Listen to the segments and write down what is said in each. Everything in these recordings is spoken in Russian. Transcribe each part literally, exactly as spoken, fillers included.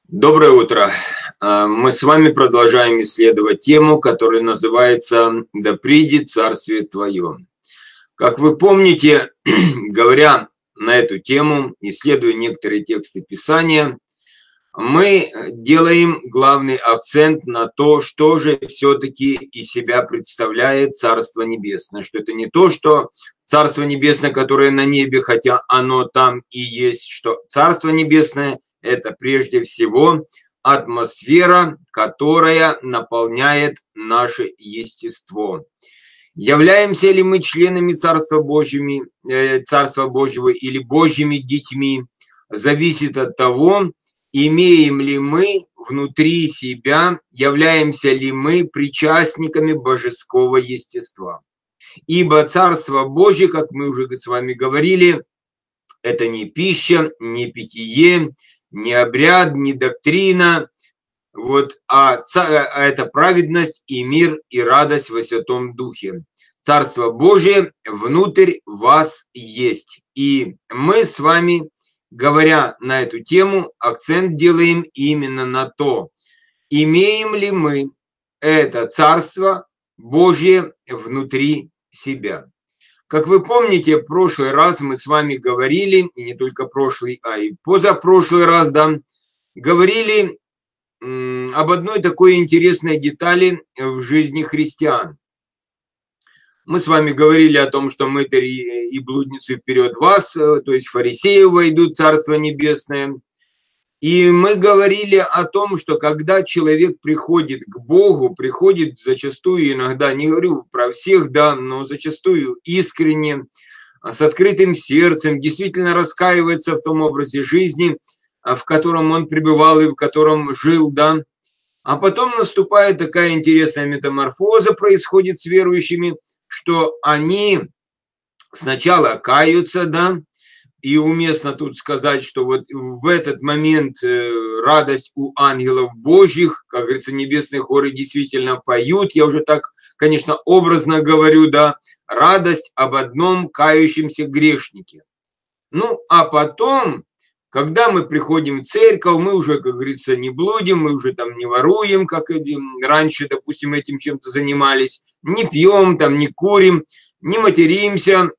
Доброе утро. Мы с вами продолжаем исследовать тему, которая называется «Да придет Царствие Твое». Как вы помните, говоря на эту тему, исследуя некоторые тексты Писания, мы делаем главный акцент на то, что же все-таки из себя представляет Царство Небесное. Что это не то, что Царство Небесное, которое на небе, хотя оно там и есть, что Царство Небесное – это прежде всего атмосфера, которая наполняет наше естество. Являемся ли мы членами Царства Божьими, Царства Божьего или Божьими детьми, зависит от того, имеем ли мы внутри себя, являемся ли мы причастниками божеского естества. Ибо Царство Божье, как мы уже с вами говорили, это не пища, не питье, не обряд, не доктрина, вот, а, а это праведность и мир и радость во Святом Духе. Царство Божие внутрь вас есть. И мы с вами, говоря на эту тему, акцент делаем именно на то, имеем ли мы это Царство Божье внутри себя. Как вы помните, в прошлый раз мы с вами говорили, и не только прошлый, а и позапрошлый раз, да, говорили м, об одной такой интересной детали в жизни христиан. Мы с вами говорили о том, что мытари и блудницы вперед вас, то есть фарисеи войдут в Царство Небесное. И мы говорили о том, что когда человек приходит к Богу, приходит зачастую, иногда, не говорю про всех, да, но зачастую искренне, с открытым сердцем, действительно раскаивается в том образе жизни, в котором он пребывал и в котором жил, да. А потом наступает такая интересная метаморфоза, происходит с верующими, что они сначала каются, да, и уместно тут сказать, что вот в этот момент радость у ангелов Божьих, как говорится, небесные хоры действительно поют, я уже так, конечно, образно говорю, да, радость об одном кающемся грешнике. Ну, а потом, когда мы приходим в церковь, мы уже, как говорится, не блудим, мы уже там не воруем, как раньше, допустим, этим чем-то занимались, не пьем, там, не курим, не материмся.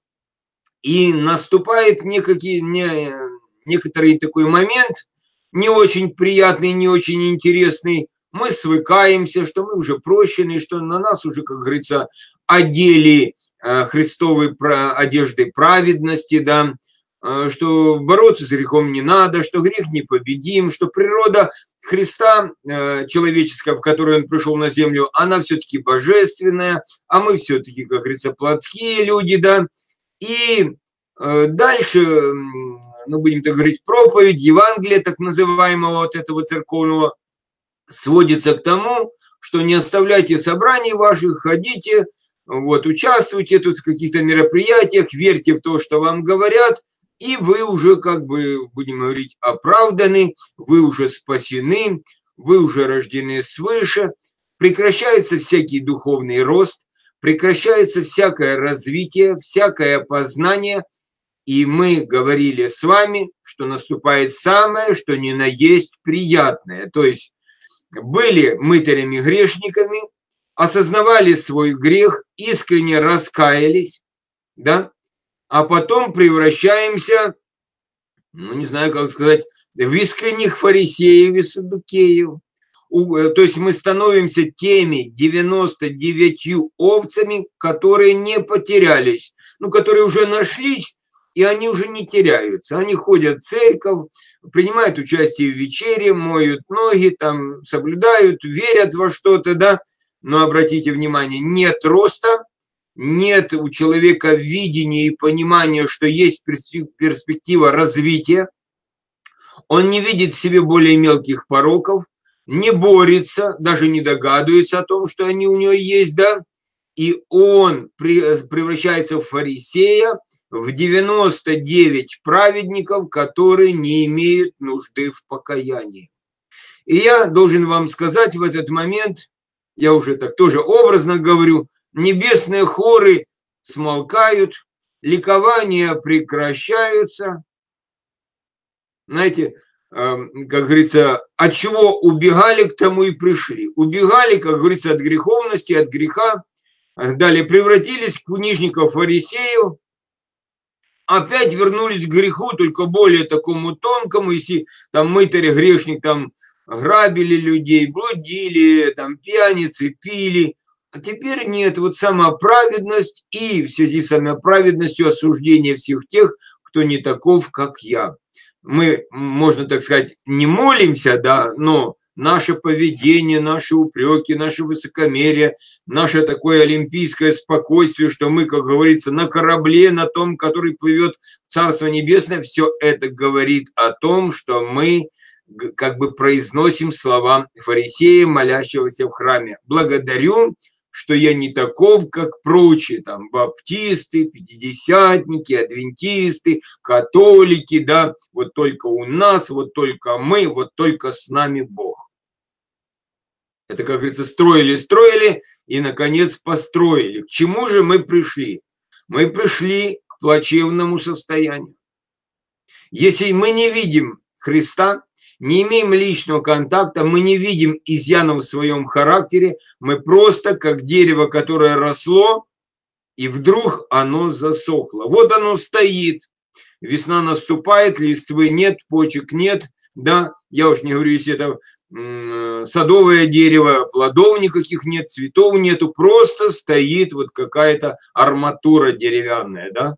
И наступает некий, не, некоторый такой момент, не очень приятный, не очень интересный. Мы свыкаемся, что мы уже прощены, что на нас уже, как говорится, одели Христовой одеждой праведности, да, что бороться с грехом не надо, что грех непобедим, что природа Христа человеческая, в которой Он пришел на землю, она все-таки божественная, а мы все-таки, как говорится, плотские люди, да. И дальше, ну, будем так говорить, проповедь, Евангелие, так называемого вот этого церковного, сводится к тому, что не оставляйте собраний ваших, ходите, вот, участвуйте тут в каких-то мероприятиях, верьте в то, что вам говорят, и вы уже, как бы, будем говорить, оправданы, вы уже спасены, вы уже рождены свыше, прекращается всякий духовный рост, прекращается всякое развитие, всякое познание, и мы говорили с вами, что наступает самое, что ни на есть приятное. То есть были мытарями-грешниками, осознавали свой грех, искренне раскаялись, да, а потом превращаемся, ну не знаю, как сказать, в искренних фарисеев и саддукеев. То есть мы становимся теми девяноста девятью овцами, которые не потерялись, ну, которые уже нашлись, и они уже не теряются. Они ходят в церковь, принимают участие в вечере, моют ноги, там, соблюдают, верят во что-то, да. Но обратите внимание, нет роста, нет у человека видения и понимания, что есть перспектива развития. Он не видит в себе более мелких пороков, не борется, даже не догадывается о том, что они у него есть, да, и он превращается в фарисея, в девяносто девять праведников, которые не имеют нужды в покаянии. И я должен вам сказать в этот момент, я уже так тоже образно говорю, небесные хоры смолкают, ликования прекращаются. Знаете, как говорится, от чего убегали, к тому и пришли. Убегали, как говорится, от греховности, от греха. Далее превратились в книжников фарисеев. Опять вернулись к греху, только более такому тонкому. Если там мытарь, грешник, там грабили людей, блудили, там пьяницы, пили. А теперь нет, вот сама праведность и в связи с самой праведностью осуждение всех тех, кто не таков, как я. Мы, можно так сказать, не молимся, да, но наше поведение, наши упреки, наше высокомерие, наше такое олимпийское спокойствие, что мы, как говорится, на корабле, на том, который плывет в Царство Небесное, все это говорит о том, что мы как бы произносим слова фарисея, молящегося в храме. Благодарю, что я не таков, как прочие, там, баптисты, пятидесятники, адвентисты, католики, да, вот только у нас, вот только мы, вот только с нами Бог. Это, как говорится, строили, строили и, наконец, построили. К чему же мы пришли? Мы пришли к плачевному состоянию. Если мы не видим Христа, не имеем личного контакта, мы не видим изъянов в своем характере, мы просто как дерево, которое росло, и вдруг оно засохло. Вот оно стоит, весна наступает, листвы нет, почек нет, да, я уж не говорю, если это м- садовое дерево, плодов никаких нет, цветов нету, просто стоит вот какая-то арматура деревянная, да.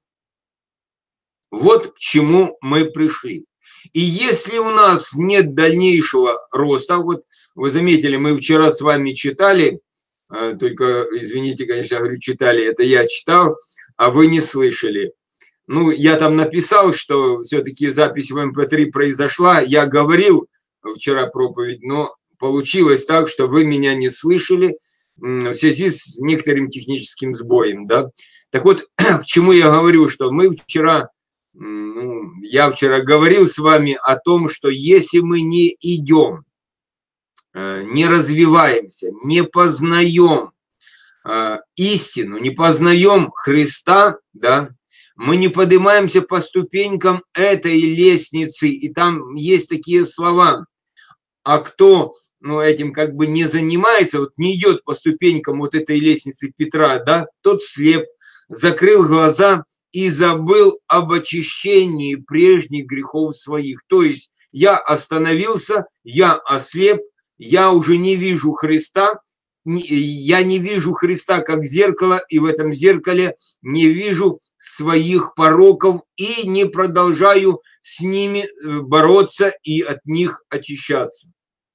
Вот к чему мы пришли. И если у нас нет дальнейшего роста, вот вы заметили, мы вчера с вами читали, только, извините, конечно, я говорю, читали, это я читал, а вы не слышали. Ну, я там написал, что все-таки запись в эм пэ три произошла, я говорил вчера проповедь, но получилось так, что вы меня не слышали в связи с некоторым техническим сбоем, да. Так вот, к чему я говорю, что мы вчера... Ну, я вчера говорил с вами о том, что если мы не идем, не развиваемся, не познаем истину, не познаем Христа, да, мы не поднимаемся по ступенькам этой лестницы, и там есть такие слова, а кто ну, этим как бы не занимается, вот не идет по ступенькам вот этой лестницы Петра, да, тот слеп, закрыл глаза и забыл об очищении прежних грехов своих. То есть я остановился, я ослеп, я уже не вижу Христа, я не вижу Христа как зеркало, и в этом зеркале не вижу своих пороков и не продолжаю с ними бороться и от них очищаться.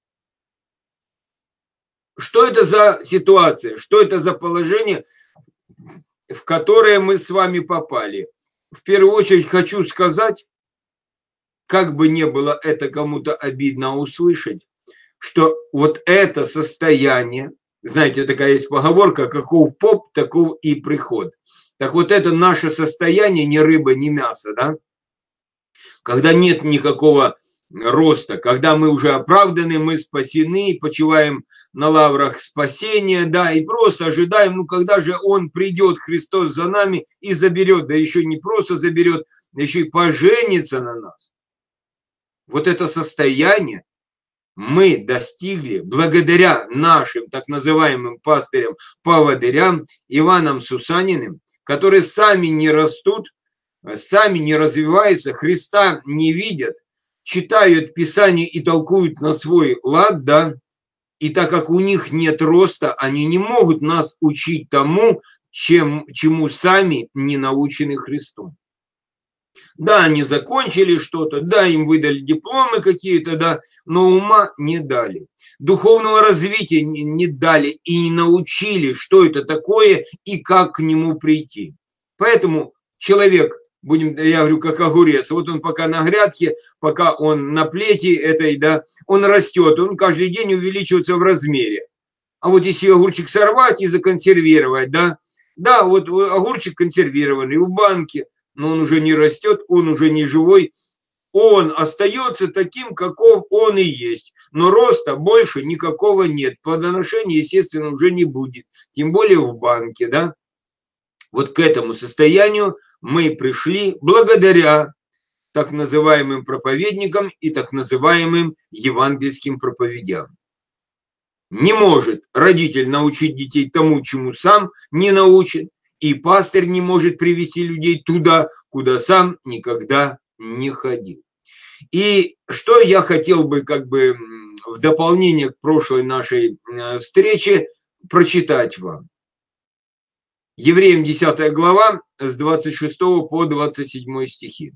Что это за ситуация? Что это за положение, в которое мы с вами попали? В первую очередь хочу сказать, как бы не было это кому-то обидно услышать, что вот это состояние, знаете, такая есть поговорка, каков поп, таков и приход. Так вот это наше состояние, ни рыба, ни мясо, да? Когда нет никакого роста, когда мы уже оправданы, мы спасены, почиваем на лаврах спасения, да, и просто ожидаем, ну, когда же Он придет, Христос за нами и заберет, да еще не просто заберет, да еще и поженится на нас. Вот это состояние мы достигли благодаря нашим так называемым пастырям, поводырям, Иванам Сусаниным, которые сами не растут, сами не развиваются, Христа не видят, читают Писание и толкуют на свой лад, да, и так как у них нет роста, они не могут нас учить тому, чем, чему сами не научены Христом. Да, они закончили что-то, да, им выдали дипломы какие-то, да, но ума не дали. Духовного развития не дали и не научили, что это такое и как к нему прийти. Поэтому человек, будем, я говорю, как огурец, вот он пока на грядке, пока он на плете этой, да, он растет, он каждый день увеличивается в размере. А вот если огурчик сорвать и законсервировать, да, да, вот огурчик консервированный в банке, но он уже не растет, он уже не живой, он остается таким, каков он и есть. Но роста больше никакого нет, плодоношения, естественно, уже не будет, тем более в банке, да. Вот к этому состоянию мы пришли благодаря так называемым проповедникам и так называемым евангельским проповедям. Не может родитель научить детей тому, чему сам не научен, и пастырь не может привести людей туда, куда сам никогда не ходил. И что я хотел бы как бы в дополнение к прошлой нашей встрече прочитать вам. Евреям десятая глава с двадцать шестого по двадцать седьмой стихи.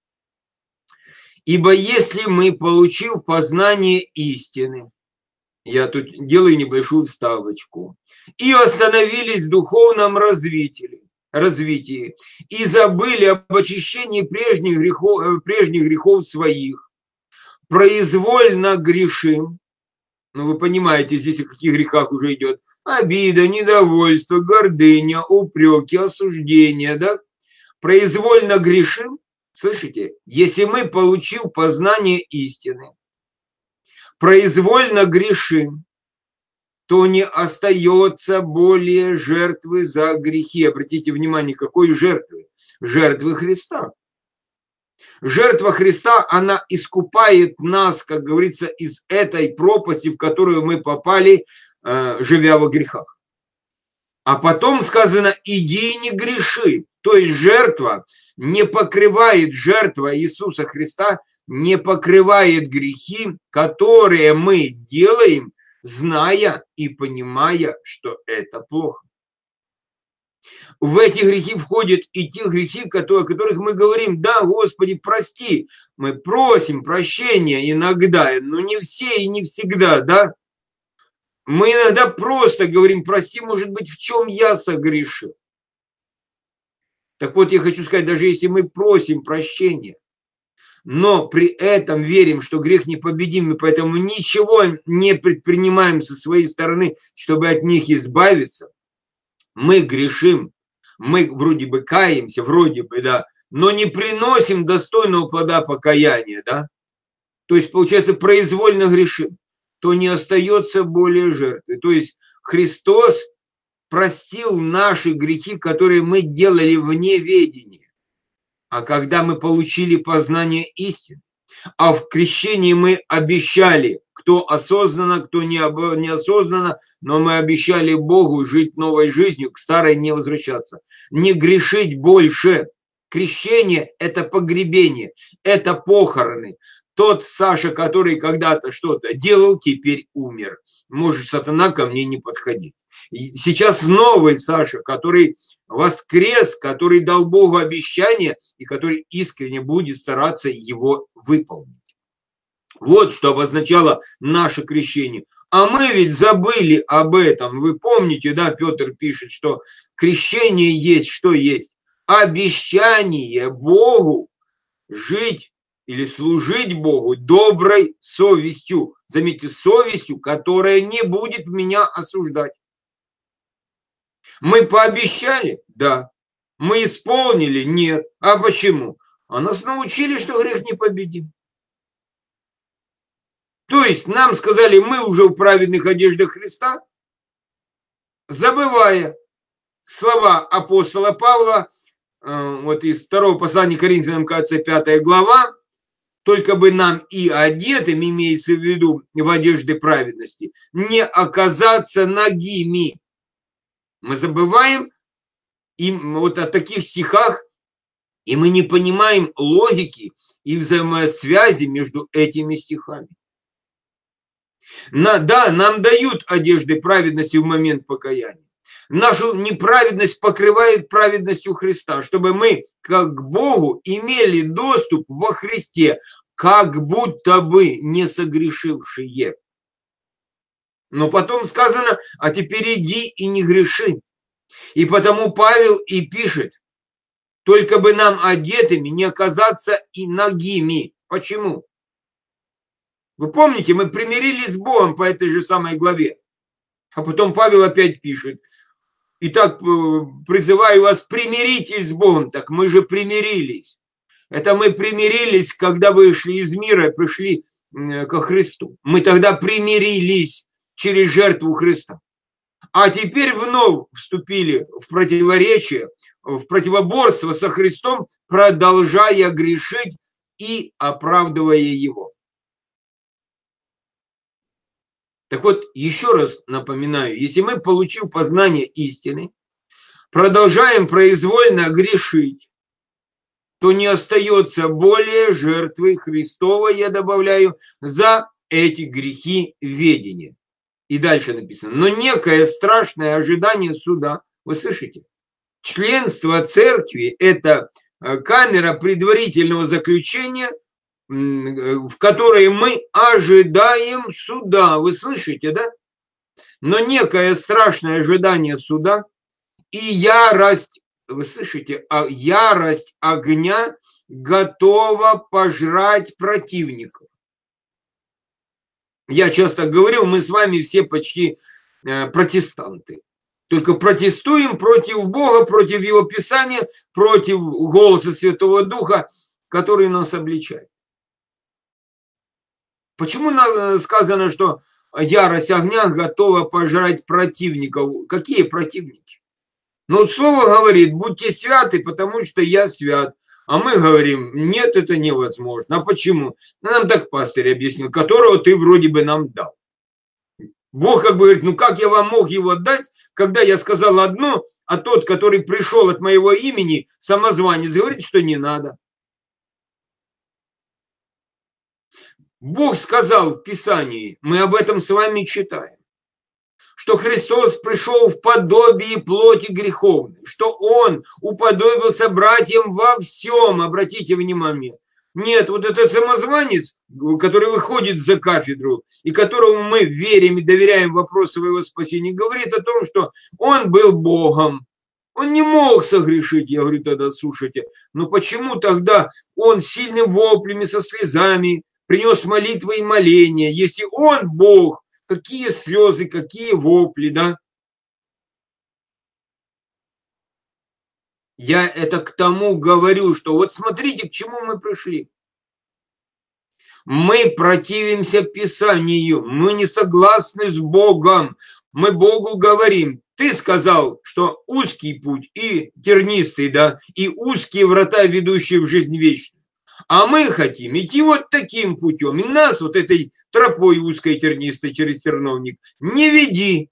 «Ибо если мы, получив познание истины», я тут делаю небольшую вставочку, «и остановились в духовном развитии, развитии и забыли об очищении прежних грехов, прежних грехов своих, произвольно грешим». Ну, вы понимаете, здесь о каких грехах уже идет. Обида, недовольство, гордыня, упреки, осуждение, да? Произвольно грешим, слышите? Если мы, получив познание истины, произвольно грешим, то не остается более жертвы за грехи. Обратите внимание, какой жертвы? Жертвы Христа. Жертва Христа, она искупает нас, как говорится, из этой пропасти, в которую мы попали, живя во грехах. А потом сказано, иди и не греши. То есть жертва не покрывает, жертва Иисуса Христа не покрывает грехи, которые мы делаем, зная и понимая, что это плохо. В эти грехи входят и те грехи, которые, о которых мы говорим, да, Господи, прости. Мы просим прощения иногда, но не все и не всегда, да. Мы иногда просто говорим, прости, может быть, в чем я согрешил. Так вот, я хочу сказать, даже если мы просим прощения, но при этом верим, что грех непобедим, и поэтому ничего не предпринимаем со своей стороны, чтобы от них избавиться, мы грешим. Мы вроде бы каемся, вроде бы, да, но не приносим достойного плода покаяния, да. То есть, получается, произвольно грешим, то не остается более жертвы. То есть, Христос простил наши грехи, которые мы делали в неведении. А когда мы получили познание истины, а в крещении мы обещали, кто осознанно, кто неосознанно, но мы обещали Богу жить новой жизнью, к старой не возвращаться, не грешить больше. Крещение – это погребение, это похороны. Тот Саша, который когда-то что-то делал, теперь умер. Может, сатана ко мне не подходить. Сейчас новый Саша, который воскрес, который дал Богу обещание и который искренне будет стараться его выполнить. Вот что обозначало наше крещение. А мы ведь забыли об этом. Вы помните, да, Петр пишет, что крещение есть, что есть? Обещание Богу жить или служить Богу доброй совестью. Заметьте, совестью, которая не будет меня осуждать. Мы пообещали? Да. Мы исполнили? Нет. А почему? А нас научили, что грех непобедим. То есть нам сказали, мы уже в праведных одеждах Христа, забывая слова апостола Павла, вот из второго послания Коринфянам, кажется, пятая глава, только бы нам и одетым, имеется в виду в одежде праведности, не оказаться нагими. Мы забываем и вот о таких стихах, и мы не понимаем логики и взаимосвязи между этими стихами. На, да, нам дают одежды праведности в момент покаяния. Нашу неправедность покрывает праведностью Христа, чтобы мы, как к Богу, имели доступ во Христе, как будто бы не согрешившие. Но потом сказано, а теперь иди и не греши. И потому Павел и пишет, только бы нам одетыми не оказаться и нагими. Почему? Вы помните, мы примирились с Богом по этой же самой главе. А потом Павел опять пишет, итак, призываю вас, примиритесь с Богом. Так мы же примирились. Это мы примирились, когда вышли из мира и пришли ко Христу. Мы тогда примирились через жертву Христа. А теперь вновь вступили в противоречие, в противоборство со Христом, продолжая грешить и оправдывая его. Так вот, еще раз напоминаю, если мы, получив познание истины, продолжаем произвольно грешить, то не остается более жертвы Христовой, я добавляю, за эти грехи ведения. И дальше написано, но некое страшное ожидание суда, вы слышите? Членство церкви – это камера предварительного заключения, в которой мы ожидаем суда, вы слышите, да? Но некое страшное ожидание суда и ярость, вы слышите, а ярость огня готова пожрать противников. Я часто говорю, мы с вами все почти э, протестанты. Только протестуем против Бога, против Его Писания, против голоса Святого Духа, который нас обличает. Почему сказано, что ярость огня готова пожрать противников? Какие противники? Ну, вот слово говорит, будьте святы, потому что я свят. А мы говорим, нет, это невозможно. А почему? Нам так пастырь объяснил, которого ты вроде бы нам дал. Бог как бы говорит, ну как я вам мог его дать, когда я сказал одно, а тот, который пришел от моего имени, самозванец, говорит, что не надо. Бог сказал в Писании, мы об этом с вами читаем, что Христос пришел в подобии плоти греховной, что Он уподобился братьям во всем, обратите внимание. Нет, вот этот самозванец, который выходит за кафедру, и которому мы верим и доверяем вопросу своего спасения, говорит о том, что он был Богом. Он не мог согрешить. Я говорю тогда, слушайте, но почему тогда он сильным воплями, со слезами принес молитвы и моления, если он Бог? Какие слезы, какие вопли, да? Я это к тому говорю, что вот смотрите, к чему мы пришли. Мы противимся Писанию, мы не согласны с Богом. Мы Богу говорим, ты сказал, что узкий путь и тернистый, да, и узкие врата, ведущие в жизнь вечную. А мы хотим идти вот таким путем. И нас вот этой тропой узкой тернистой через терновник не веди.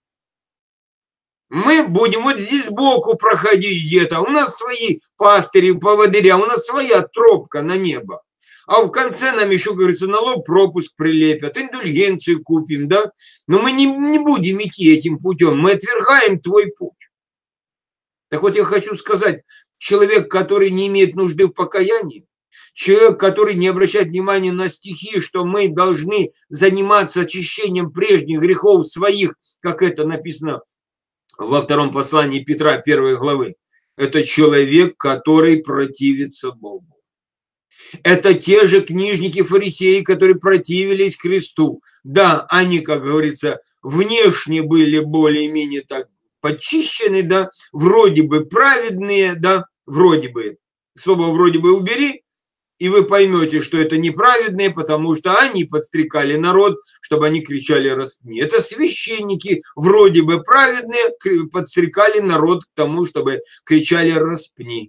Мы будем вот здесь сбоку проходить где-то. У нас свои пастыри, поводыря, у нас своя тропка на небо. А в конце нам еще, говорится, на лоб пропуск прилепят, индульгенцию купим, да? Но мы не, не будем идти этим путем, мы отвергаем твой путь. Так вот я хочу сказать, человек, который не имеет нужды в покаянии, человек, который не обращает внимания на стихи, что мы должны заниматься очищением прежних грехов своих, как это написано во втором послании Петра, первой главы, это человек, который противится Богу. Это те же книжники-фарисеи, которые противились Христу. Да, они, как говорится, внешне были более-менее так подчищены, да, вроде бы праведные, да, вроде бы. Слово «вроде бы» убери, и вы поймете, что это неправедные, потому что они подстрекали народ, чтобы они кричали «распни». Это священники, вроде бы праведные, подстрекали народ к тому, чтобы кричали «распни».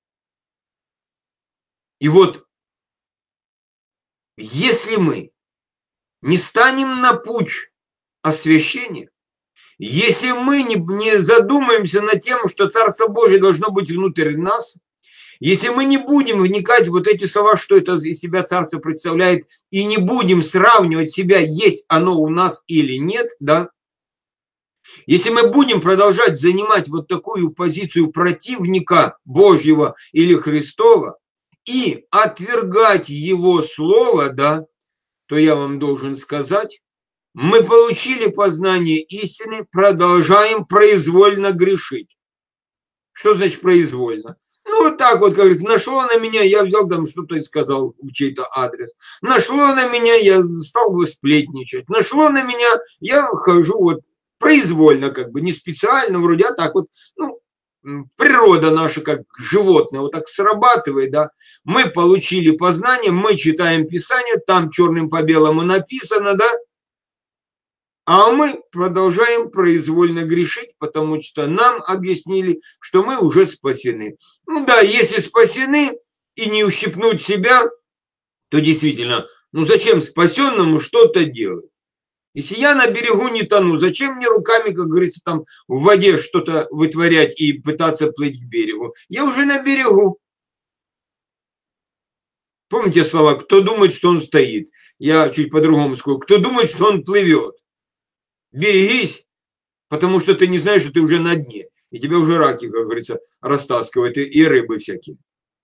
И вот, если мы не станем на путь освящения, если мы не, не задумаемся над тем, что Царство Божие должно быть внутрь нас, если мы не будем вникать в вот эти слова, что это из себя Царство представляет, и не будем сравнивать себя, есть оно у нас или нет, да, если мы будем продолжать занимать вот такую позицию противника Божьего или Христова и отвергать Его Слово, да, то я вам должен сказать, мы получили познание истины, продолжаем произвольно грешить. Что значит произвольно? Ну, вот так вот, говорит, нашло на меня, я взял там что-то и сказал в чей-то адрес. Нашло на меня, я стал бы сплетничать. Нашло на меня, я хожу вот произвольно, как бы, не специально, вроде, а так вот, ну, природа наша, как животное, вот так срабатывает, да. Мы получили познание, мы читаем Писание, там черным по белому написано, да. А мы продолжаем произвольно грешить, потому что нам объяснили, что мы уже спасены. Ну да, если спасены и не ущипнуть себя, то действительно, ну зачем спасенному что-то делать? Если я на берегу не тону, зачем мне руками, как говорится, там в воде что-то вытворять и пытаться плыть к берегу? Я уже на берегу. Помните слова, кто думает, что он стоит? Я чуть по-другому скажу. Кто думает, что он плывет? Берегись, потому что ты не знаешь, что ты уже на дне. И тебя уже раки, как говорится, растаскивают, и, и рыбы всякие.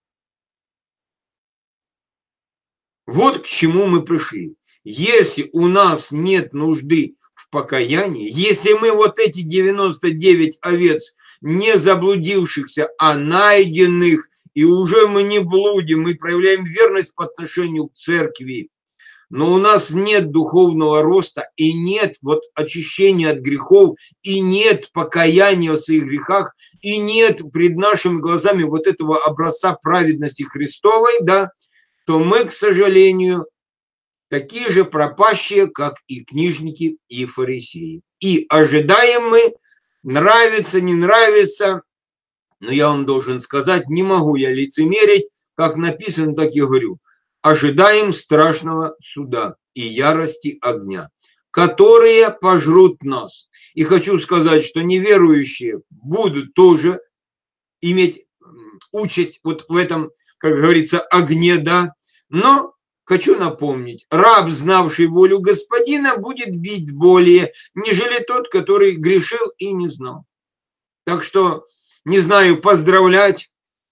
Вот к чему мы пришли. Если у нас нет нужды в покаянии, если мы вот эти девяносто девять овец, не заблудившихся, а найденных, и уже мы не блудим, мы проявляем верность по отношению к церкви, но у нас нет духовного роста, и нет вот очищения от грехов, и нет покаяния в своих грехах, и нет пред нашими глазами вот этого образца праведности Христовой, да, то мы, к сожалению, такие же пропащие, как и книжники и фарисеи. И ожидаем мы, нравится, не нравится, но я вам должен сказать, не могу я лицемерить, как написано, так и говорю. Ожидаем страшного суда и ярости огня, которые пожрут нас. И хочу сказать, что неверующие будут тоже иметь участь вот в этом, как говорится, огне, да. Но хочу напомнить, раб, знавший волю господина, будет бить более, нежели тот, который грешил и не знал. Так что, не знаю, поздравлять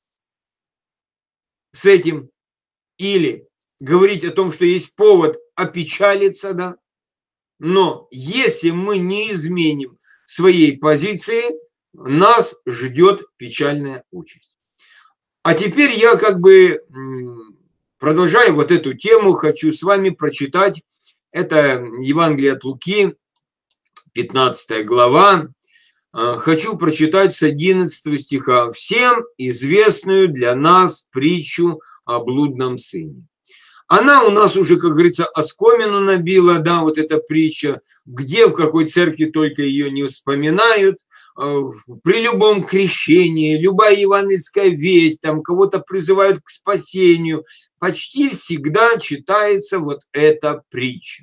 с этим или говорить о том, что есть повод опечалиться, да. Но если мы не изменим своей позиции, нас ждет печальная участь. А теперь я как бы, продолжая вот эту тему, хочу с вами прочитать, это Евангелие от Луки, пятнадцатая глава, хочу прочитать с одиннадцатого стиха всем известную для нас притчу о блудном сыне. Она у нас уже, как говорится, оскомину набила, да, вот эта притча, где, в какой церкви только ее не вспоминают, при любом крещении, любая евангельская весть, там кого-то призывают к спасению, почти всегда читается вот эта притча.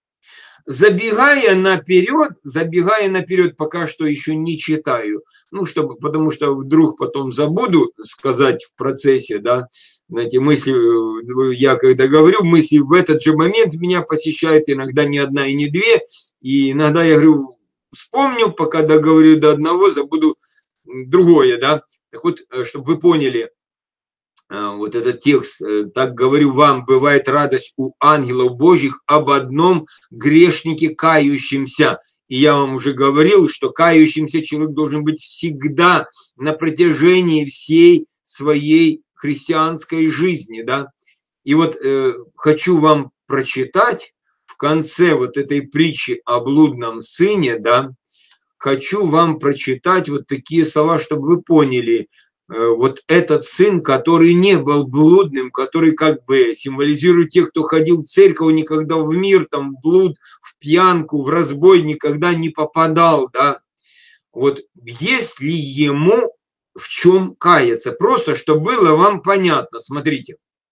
Забегая наперед, забегая наперед, пока что еще не читаю, ну, чтобы, потому что вдруг потом забуду сказать в процессе, да, знаете, мысли, я когда говорю, мысли в этот же момент меня посещают иногда не одна и не две, и иногда я говорю, вспомню, пока договорю до одного, забуду другое, да. Так вот, чтобы вы поняли, вот этот текст, так говорю вам, бывает радость у ангелов Божьих об одном грешнике кающемся. И я вам уже говорил, что кающимся человек должен быть всегда на протяжении всей своей христианской жизни, да. И вот э, хочу вам прочитать в конце вот этой притчи о блудном сыне, да, хочу вам прочитать вот такие слова, чтобы вы поняли, э, вот этот сын, который не был блудным, который как бы символизирует тех, кто ходил в церковь, никогда в мир, там, в блуд, в пьянку, в разбой никогда не попадал, да. Вот есть ли ему в чем каяться? Просто, чтобы было вам понятно, смотрите.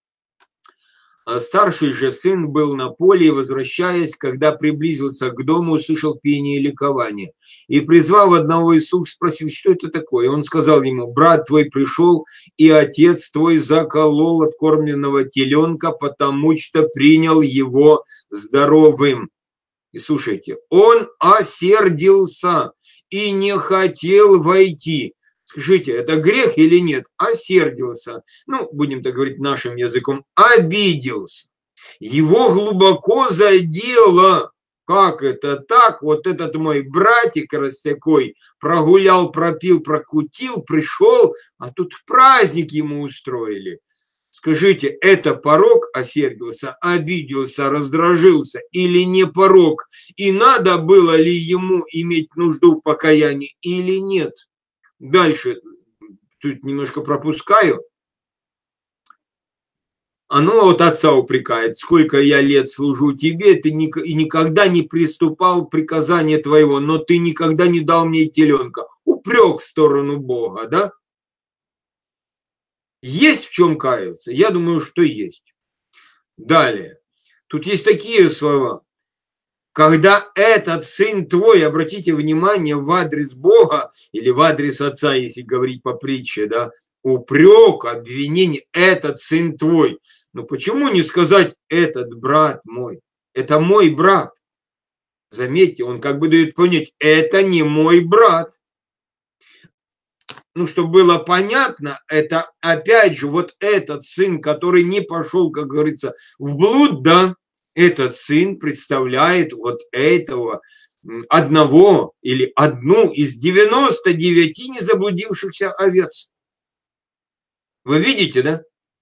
Старший же сын был на поле, и, возвращаясь, когда приблизился к дому, услышал пение и ликование. И, призвав одного из слуг, спросил, что это такое. Он сказал ему, брат твой пришел, и отец твой заколол откормленного теленка, потому что принял его здоровым. И слушайте, он осердился и не хотел войти. Скажите, это грех или нет? Осердился. Ну, будем так говорить нашим языком. Обиделся. Его глубоко задело. Как это так? Вот этот мой братик рассякой прогулял, пропил, прокутил, пришел, а тут праздник ему устроили. Скажите, это порок, осердился, обиделся, раздражился или не порок? И надо было ли ему иметь нужду в покаянии или нет? Дальше, тут немножко пропускаю. Оно вот отца упрекает. Сколько я лет служу тебе, ты никогда не приступал к приказанию твоего, но ты никогда не дал мне теленка. Упрек в сторону Бога, да? Есть в чем каяться? Я думаю, что есть. Далее. Тут есть такие слова. Когда этот сын твой, обратите внимание, в адрес Бога или в адрес Отца, если говорить по притче, да, упрек, обвинение, этот сын твой. Но почему не сказать этот брат мой? Это мой брат. Заметьте, он как бы дает понять, это не мой брат. Ну, чтобы было понятно, это опять же вот этот сын, который не пошел, как говорится, в блуд, да, этот сын представляет вот этого одного или одну из девяноста девяти незаблудившихся овец. Вы видите, да?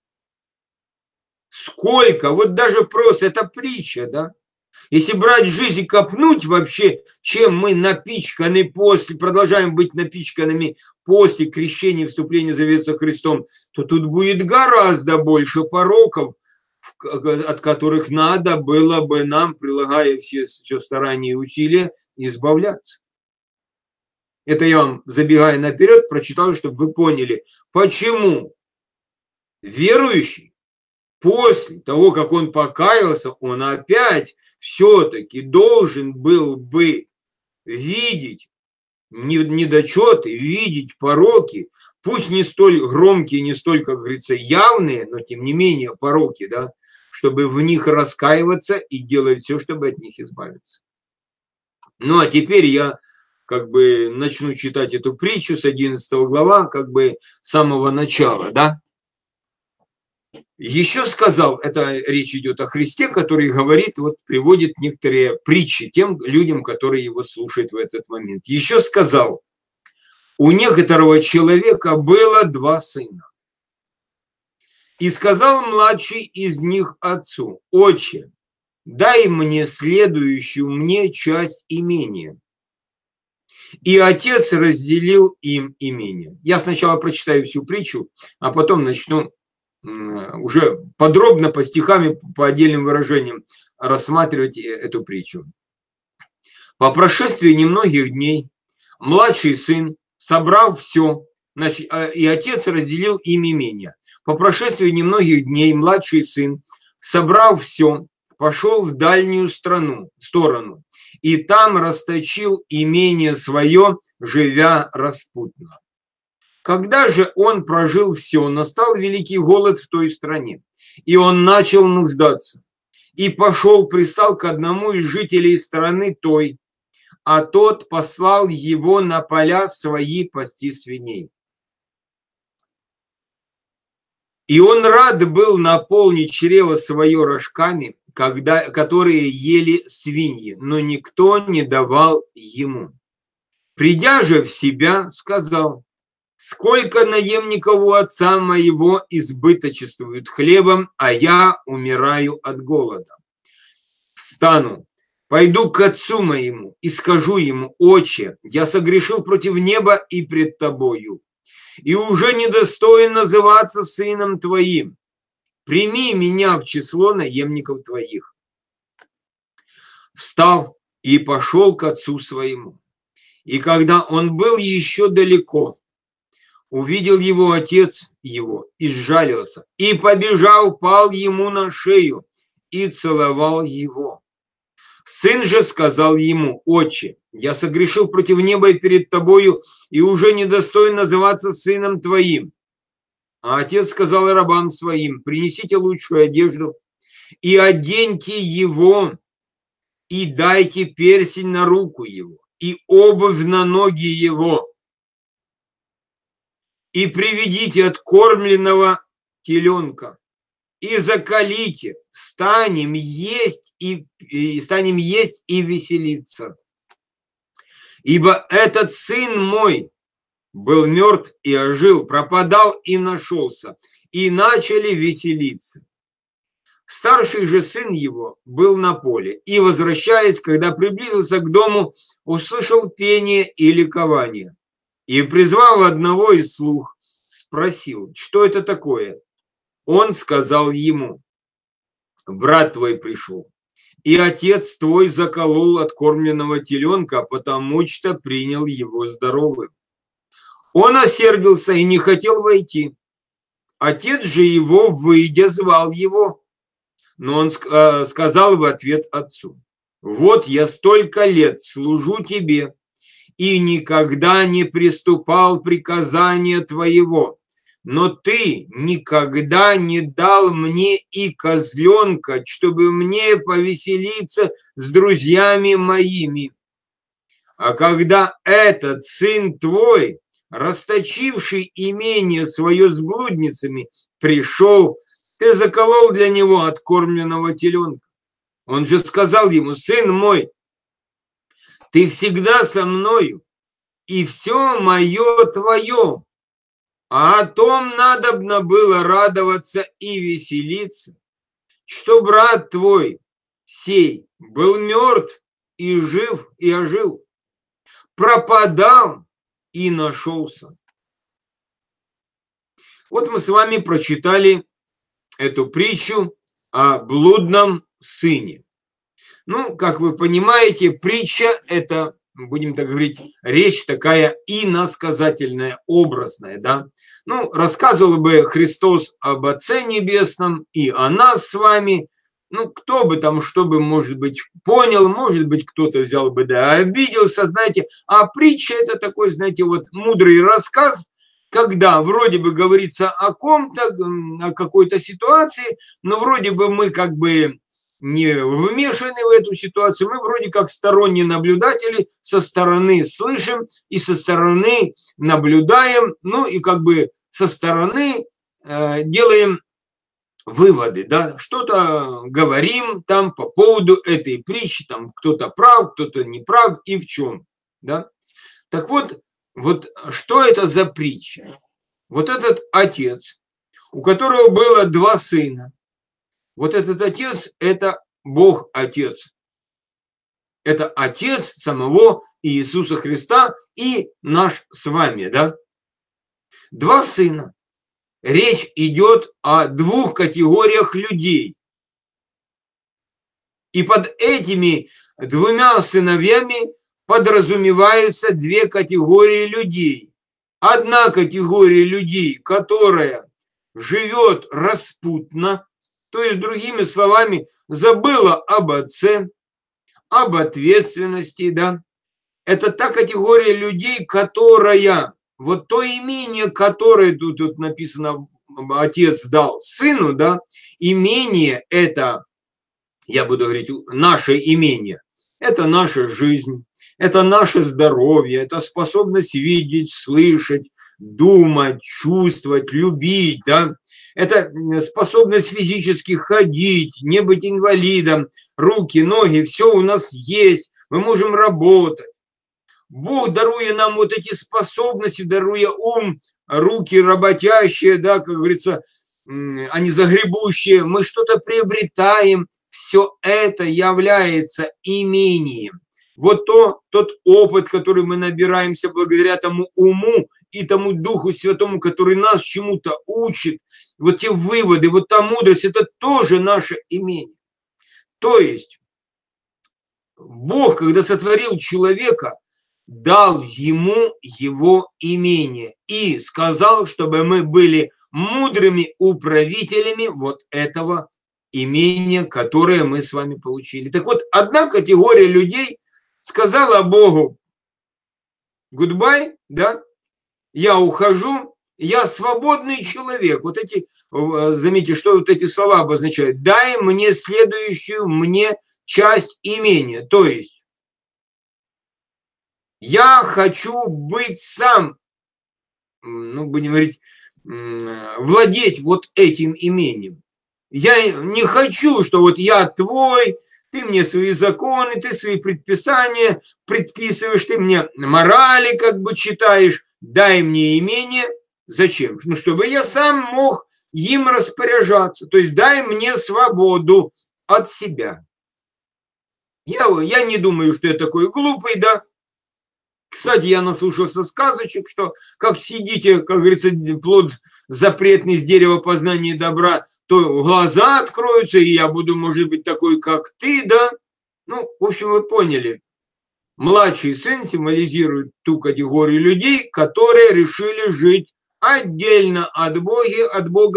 Сколько, вот даже просто, это притча, да? Если брать жизнь и копнуть вообще, чем мы напичканы после, продолжаем быть напичканными после крещения и вступления в завет со Христом, то тут будет гораздо больше пороков, от которых надо было бы нам, прилагая все, все старания и усилия, избавляться. Это я вам, забегая наперед, прочитал, чтобы вы поняли, почему верующий после того, как он покаялся, он опять все-таки должен был бы видеть недочеты, видеть пороки, пусть не столь громкие, не столь, как говорится, явные, но тем не менее пороки, да, чтобы в них раскаиваться и делать все, чтобы от них избавиться. Ну, а теперь я как бы начну читать эту притчу с одиннадцатого глава, как бы с самого начала, да. Еще сказал, это речь идет о Христе, который говорит, вот приводит некоторые притчи тем людям, которые его слушают в этот момент. Еще сказал, у некоторого человека было два сына. И сказал младший из них отцу: отче, дай мне следующую мне часть имения. И отец разделил им имение. Я сначала прочитаю всю притчу, а потом начну уже подробно по стихам, по отдельным выражениям рассматривать эту притчу. По прошествии немногих дней младший сын, собрав все, значит, и отец разделил им имение. По прошествии немногих дней младший сын, собрав все, пошел в дальнюю страну, сторону, и там расточил имение свое, живя распутно. Когда же он прожил все, настал великий голод в той стране, и он начал нуждаться. И пошел, пристал к одному из жителей страны той, а тот послал его на поля свои пасти свиней. И он рад был наполнить чрево свое рожками, когда, которые ели свиньи, но никто не давал ему. Придя же в себя, сказал: сколько наемников у отца моего избыточествуют хлебом, а я умираю от голода. Встану, пойду к отцу моему и скажу ему: отче, я согрешил против неба и пред тобою, и уже недостоин называться сыном твоим. Прими меня в число наемников твоих. Встал и пошел к отцу своему. И когда он был еще далеко, увидел его отец его и сжалился, и, побежав, пал ему на шею и целовал его. Сын же сказал ему: отче, я согрешил против неба и перед тобою, и уже недостоин называться сыном твоим. А отец сказал рабам своим: принесите лучшую одежду и оденьте его, и дайте перстень на руку его, и обувь на ноги его, и приведите откормленного теленка, и закалите, станем есть и, и станем есть и веселиться. Ибо этот сын мой был мертв и ожил, пропадал и нашелся, и начали веселиться. Старший же сын его был на поле, и, возвращаясь, когда приблизился к дому, услышал пение и ликование. И, призвав одного из слуг, спросил: что это такое? Он сказал ему: брат твой пришел, и отец твой заколол откормленного теленка, потому что принял его здоровым. Он осердился и не хотел войти. Отец же его, выйдя, звал его. Но он сказал в ответ отцу: вот я столько лет служу тебе и никогда не приступал приказания твоего, но ты никогда не дал мне и козленка, чтобы мне повеселиться с друзьями моими. А когда этот сын твой, расточивший имение свое с блудницами, пришел, ты заколол для него откормленного теленка. Он же сказал ему: сын мой, ты всегда со мною, и все мое твое. А о том надобно было радоваться и веселиться, что брат твой сей был мертв и жив и ожил, пропадал и нашелся. Вот мы с вами прочитали эту притчу о блудном сыне. Ну, как вы понимаете, притча – это, будем так говорить, речь такая иносказательная, образная, да. Ну, рассказывал бы Христос об Отце Небесном и о нас с вами. Ну, кто бы там, что бы, может быть, понял, может быть, кто-то взял бы, да, обиделся, знаете. А притча – это такой, знаете, вот мудрый рассказ, когда вроде бы говорится о ком-то, о какой-то ситуации, но вроде бы мы как бы не вмешаны в эту ситуацию, мы вроде как сторонние наблюдатели, со стороны слышим и со стороны наблюдаем, ну и как бы со стороны э, делаем выводы, да, что-то говорим там по поводу этой притчи, там кто-то прав, кто-то не прав и в чем, да. Так вот, вот что это за притча? Вот этот отец, у которого было два сына, вот этот отец – это Бог Отец. Это Отец самого Иисуса Христа и наш с вами, да? Два сына. Речь идет о двух категориях людей. И под этими двумя сыновьями подразумеваются две категории людей. Одна категория людей, которая живет распутно, то есть, другими словами, забыла об отце, об ответственности, да. Это та категория людей, которая, вот то имение, которое тут, тут написано, отец дал сыну, да, имение это, я буду говорить, наше имение, это наша жизнь, это наше здоровье, это способность видеть, слышать, думать, чувствовать, любить, да. Это способность физически ходить, не быть инвалидом, руки, ноги, все у нас есть, мы можем работать. Бог, даруя нам вот эти способности, даруя ум, руки работящие, да, как говорится, они загребущие, мы что-то приобретаем, все это является имением. Вот то, тот опыт, который мы набираемся благодаря тому уму и тому Духу Святому, который нас чему-то учит, вот те выводы, вот та мудрость, это тоже наше имение. То есть Бог, когда сотворил человека, дал ему его имение и сказал, чтобы мы были мудрыми управителями вот этого имения, которое мы с вами получили. Так вот, одна категория людей сказала Богу: goodbye, да, я ухожу, я свободный человек. Вот эти, заметьте, что вот эти слова обозначают. Дай мне следующую мне часть имения. То есть я хочу быть сам, ну, будем говорить, владеть вот этим имением. Я не хочу, что вот я твой, ты мне свои законы, ты свои предписания предписываешь, ты мне морали как бы читаешь. Дай мне имение. Зачем? Ну, чтобы я сам мог им распоряжаться. То есть дай мне свободу от себя. Я, я не думаю, что я такой глупый, да. Кстати, я наслушался сказочек, что как сидите, как говорится, плод запретный с дерева познания добра, то глаза откроются, и я буду, может быть, такой, как ты, да. Ну, в общем, вы поняли. Младший сын символизирует ту категорию людей, которые решили жить отдельно от Бога, от Бога,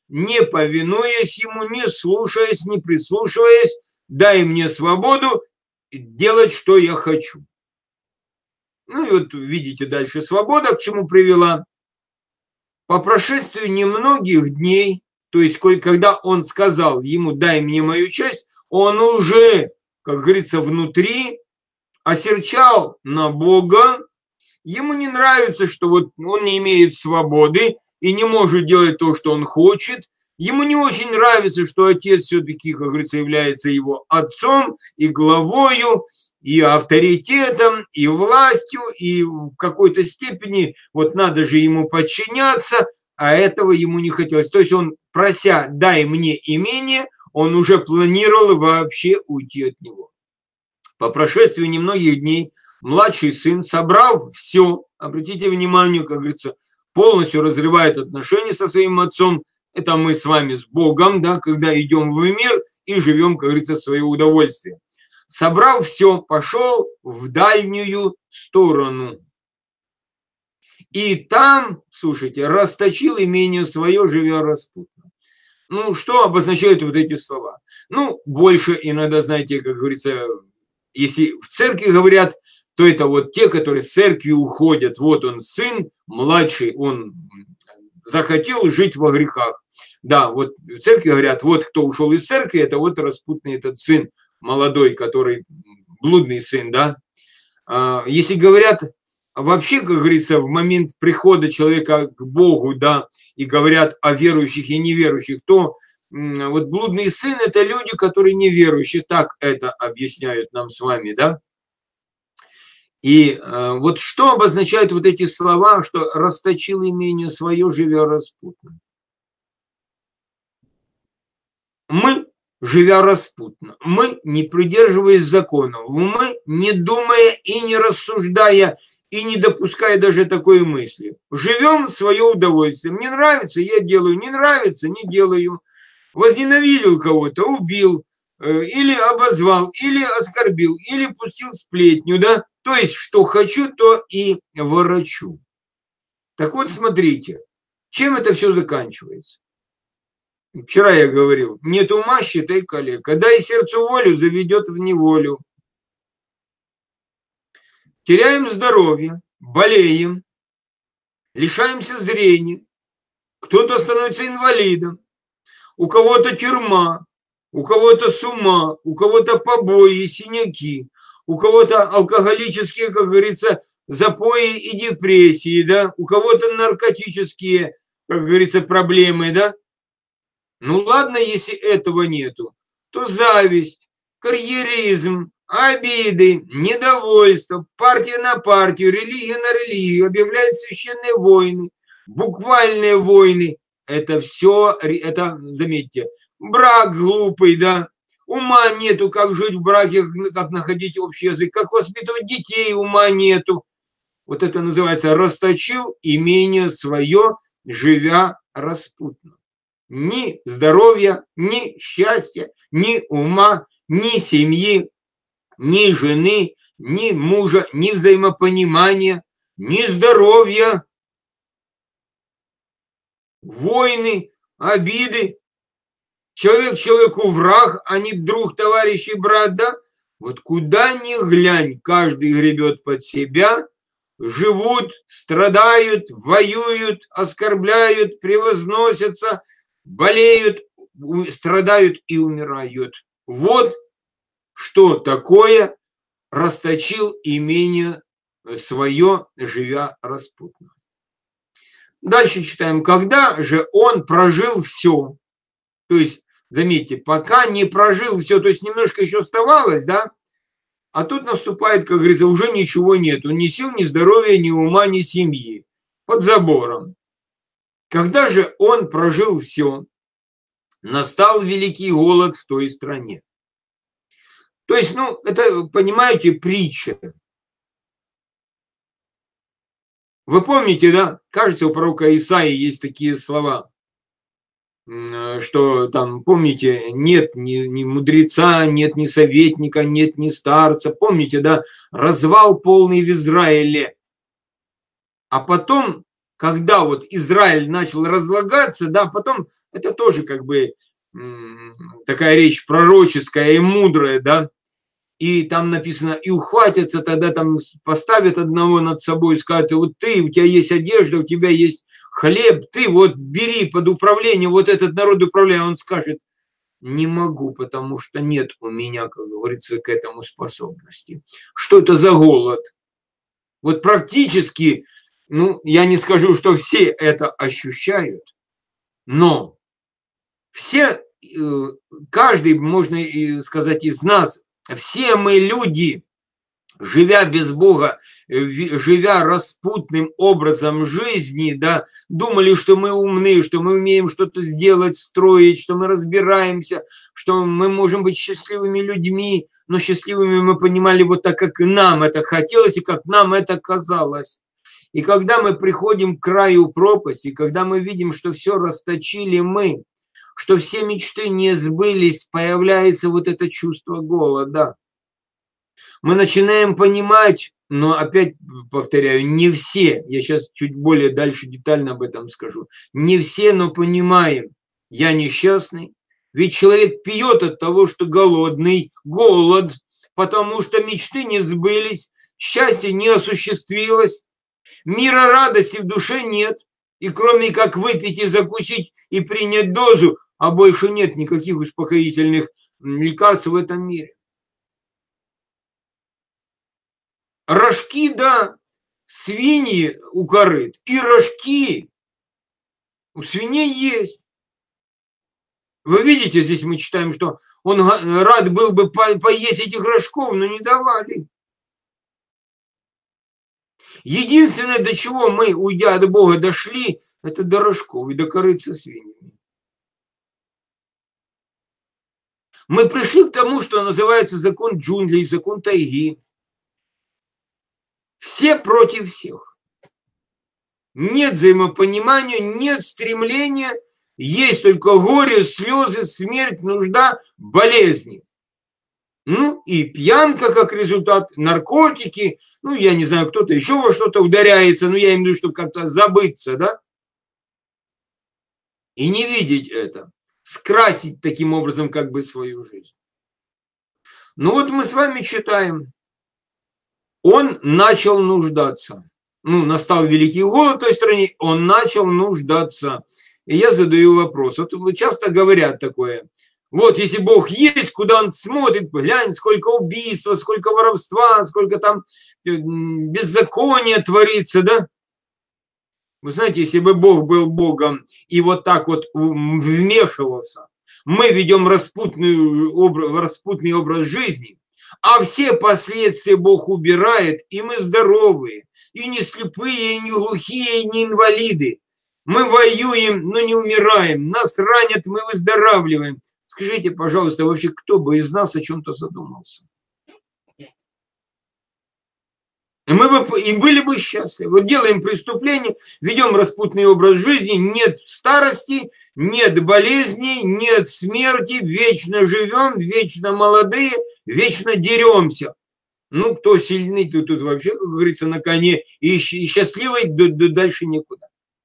не повинуясь ему, не слушаясь, не прислушиваясь, дай мне свободу делать, что я хочу. Ну и вот видите дальше свобода к чему привела. По прошествию немногих дней, то есть когда он сказал ему дай мне мою часть, он уже, как говорится, внутри осерчал на Бога. Ему не нравится, что вот он не имеет свободы и не может делать то, что он хочет. Ему не очень нравится, что отец все-таки, как говорится, является его отцом и главою, и авторитетом, и властью, и в какой-то степени вот надо же ему подчиняться, а этого ему не хотелось. То есть он, прося «дай мне имение», он уже планировал вообще уйти от него. По прошествии немногих дней младший сын, собрав все, обратите внимание, как говорится, полностью разрывает отношения со своим отцом. Это мы с вами с Богом, да, когда идем в мир и живем, как говорится, в свое удовольствие. Собрав все, пошел в дальнюю сторону. И там, слушайте, расточил имение свое, живя распутно. Ну, что обозначают вот эти слова? Ну, больше иногда, знаете, как говорится, если в церкви говорят, то это вот те, которые с церкви уходят. Вот он сын, младший, он захотел жить во грехах. Да, вот в церкви говорят, вот кто ушел из церкви, это вот распутный этот сын молодой, который блудный сын, да. Если говорят вообще, как говорится, в момент прихода человека к Богу, да, и говорят о верующих и неверующих, то вот блудный сын – это люди, которые неверующие, так это объясняют нам с вами, да. И э, вот что обозначают вот эти слова, что расточил имение свое, живя распутно. Мы, живя распутно, мы, не придерживаясь законов, мы, не думая и не рассуждая, и не допуская даже такой мысли, живем в свое удовольствие. Мне нравится, я делаю, не нравится, не делаю. Возненавидел кого-то, убил, э, или обозвал, или оскорбил, или пустил сплетню, да. То есть, что хочу, то и ворочу. Так вот, смотрите, чем это все заканчивается. Вчера я говорил, нет ума, считай калека. Дай сердцу волю, заведет в неволю. Теряем здоровье, болеем, лишаемся зрения. Кто-то становится инвалидом, у кого-то тюрьма, у кого-то с ума, у кого-то побои и синяки. У кого-то алкоголические, как говорится, запои и депрессии, да, у кого-то наркотические, как говорится, проблемы, да. Ну ладно, если этого нету, то зависть, карьеризм, обиды, недовольство, партия на партию, религия на религию, объявляют священные войны, буквальные войны. Это все, это, заметьте, брак глупый, да. Ума нету, как жить в браке, как находить общий язык, как воспитывать детей, ума нету. Вот это называется расточил имение свое, живя распутно. Ни здоровья, ни счастья, ни ума, ни семьи, ни жены, ни мужа, ни взаимопонимания, ни здоровья, войны, обиды. Человек человеку враг, а не друг, товарищ и брат, да? Вот куда ни глянь, каждый гребет под себя, живут, страдают, воюют, оскорбляют, превозносятся, болеют, страдают и умирают. Вот что такое расточил имение свое, живя распутно. Дальше читаем. Когда же он прожил все, то есть, заметьте, пока не прожил все, то есть немножко еще оставалось, да, а тут наступает, как говорится, уже ничего нету, ни сил, ни здоровья, ни ума, ни семьи, под забором. Когда же он прожил все, настал великий голод в той стране. То есть, ну, это, понимаете, притча. Вы помните, да, кажется, у пророка Исаии есть такие слова, что там, помните, нет ни, ни мудреца, нет ни советника, нет ни старца. Помните, да, развал полный в Израиле. А потом, когда вот Израиль начал разлагаться, да, потом это тоже как бы такая речь пророческая и мудрая, да, и там написано, и ухватятся, тогда там поставят одного над собой и скажут, вот ты, у тебя есть одежда, у тебя есть хлеб, ты вот бери под управление вот этот народ управляй. Он скажет, не могу, потому что нет у меня, как говорится, к этому способности. Что это за голод? Вот практически, ну, я не скажу, что все это ощущают, но все, каждый, можно сказать, из нас, все мы люди, живя без Бога, живя распутным образом жизни, да, думали, что мы умны, что мы умеем что-то сделать, строить, что мы разбираемся, что мы можем быть счастливыми людьми, но счастливыми мы понимали вот так, как и нам это хотелось, и как нам это казалось. И когда мы приходим к краю пропасти, когда мы видим, что все расточили мы, что все мечты не сбылись, появляется вот это чувство голода. Мы начинаем понимать, но опять повторяю, не все, я сейчас чуть более дальше детально об этом скажу, не все, но понимаем, я несчастный, ведь человек пьет от того, что голодный, голод, потому что мечты не сбылись, счастье не осуществилось, мира радости в душе нет, и кроме как выпить и закусить и принять дозу, а больше нет никаких успокоительных лекарств в этом мире. Рожки, да, свиньи у корыт, и рожки у свиней есть. Вы видите, здесь мы читаем, что он рад был бы поесть этих рожков, но не давали. Единственное, до чего мы, уйдя от Бога, дошли, это до рожков и до корыт со свиньями. Мы пришли к тому, что называется закон джунглей, закон тайги. Все против всех. Нет взаимопонимания, нет стремления, есть только горе, слезы, смерть, нужда, болезни. Ну и пьянка как результат, наркотики, ну я не знаю, кто-то еще во что-то ударяется, но я имею в виду, чтобы как-то забыться, да? И не видеть это, скрасить таким образом как бы свою жизнь. Ну вот мы с вами читаем. Он начал нуждаться. Ну, настал великий голод в той стране, он начал нуждаться. И я задаю вопрос. Вот часто говорят такое. Вот если Бог есть, куда он смотрит, глянь, сколько убийства, сколько воровства, сколько там беззакония творится, да? Вы знаете, если бы Бог был Богом и вот так вот вмешивался, мы ведем распутный образ, распутный образ жизни, а все последствия Бог убирает, и мы здоровые, и не слепые, и не глухие, и не инвалиды. Мы воюем, но не умираем. Нас ранят, мы выздоравливаем. Скажите, пожалуйста, вообще кто бы из нас о чем-то задумался? И мы бы и были бы счастливы. Вот делаем преступление, ведем распутный образ жизни, нет старости, нет болезней, нет смерти, вечно живем, вечно молодые, вечно деремся. Ну, кто сильный, то тут вообще, как говорится, на коне, и счастливый дальше некуда.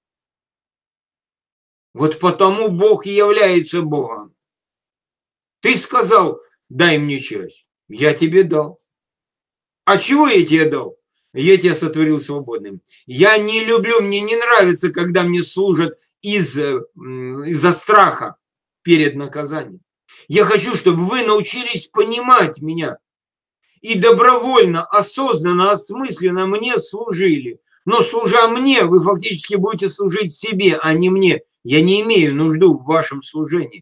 Вот потому Бог и является Богом. Ты сказал, дай мне часть, я тебе дал. А чего я тебе дал? Я тебя сотворил свободным. Я не люблю, мне не нравится, когда мне служат из, из-за страха перед наказанием. Я хочу, чтобы вы научились понимать меня и добровольно, осознанно, осмысленно мне служили. Но служа мне, вы фактически будете служить себе, а не мне. Я не имею нужду в вашем служении.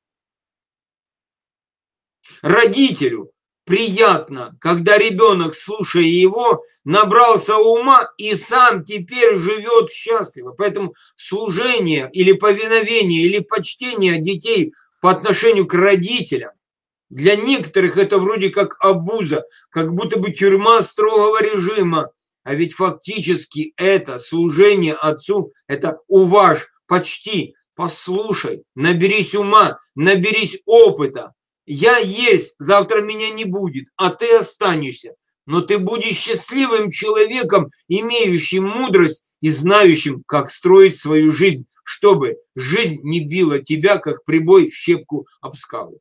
Родителю приятно, когда ребенок, слушая его, набрался ума и сам теперь живет счастливо. Поэтому служение или повиновение, или почтение детей по отношению к родителям, для некоторых это вроде как обуза, как будто бы тюрьма строгого режима. А ведь фактически это служение отцу, это уважь, почти, послушай, наберись ума, наберись опыта. Я есть, завтра меня не будет, а ты останешься. Но ты будешь счастливым человеком, имеющим мудрость, и знающим, как строить свою жизнь, чтобы жизнь не била тебя, как прибой щепку об скалу.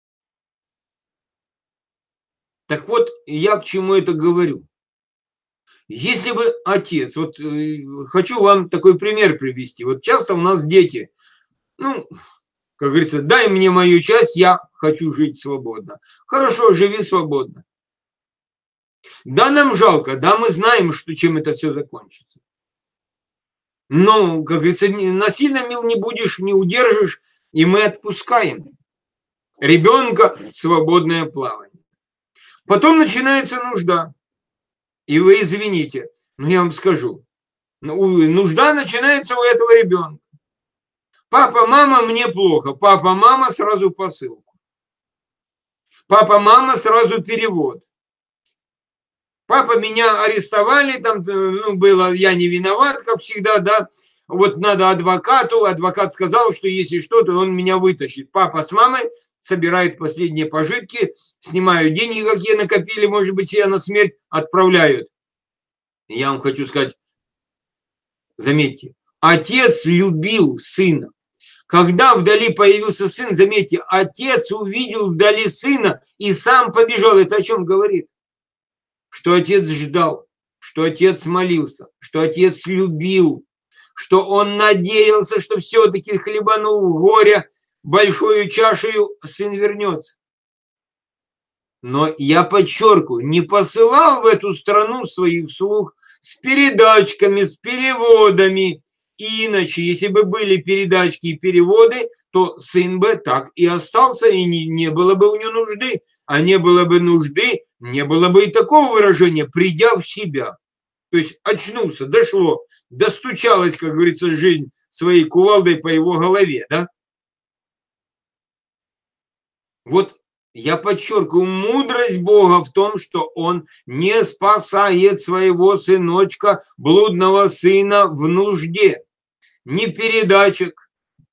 Так вот, я к чему это говорю. Если бы отец, вот э, хочу вам такой пример привести. Вот часто у нас дети, ну, как говорится, дай мне мою часть, я хочу жить свободно. Хорошо, живи свободно. Да, нам жалко, да, мы знаем, что, чем это все закончится. Но, как говорится, насильно мил не будешь, не удержишь, и мы отпускаем ребенка в свободное плавание. Потом начинается нужда. И вы извините, но я вам скажу, нужда начинается у этого ребенка. Папа, мама, мне плохо. Папа, мама, сразу посылку. Папа, мама, сразу перевод. Папа, меня арестовали, там, ну, было, я не виноват, как всегда, да. Вот надо адвокату, адвокат сказал, что если что, то он меня вытащит. Папа с мамой собирают последние пожитки, снимают деньги, какие накопили, может быть, себя на смерть, отправляют. Я вам хочу сказать, заметьте, отец любил сына. Когда вдали появился сын, заметьте, отец увидел вдали сына и сам побежал. Это о чем говорит? Что отец ждал, что отец молился, что отец любил, что он надеялся, что все-таки хлебанув горя, большую чашею сын вернется. Но я подчеркиваю, не посылал в эту страну своих слуг с передачками, с переводами. Иначе, если бы были передачки и переводы, то сын бы так и остался, и не, не было бы у него нужды. А не было бы нужды, не было бы и такого выражения, придя в себя. То есть очнулся, дошло, достучалась, как говорится, жизнь своей кувалдой по его голове, да? Вот я подчеркиваю, мудрость Бога в том, что Он не спасает своего сыночка, блудного сына, в нужде. Ни передачек,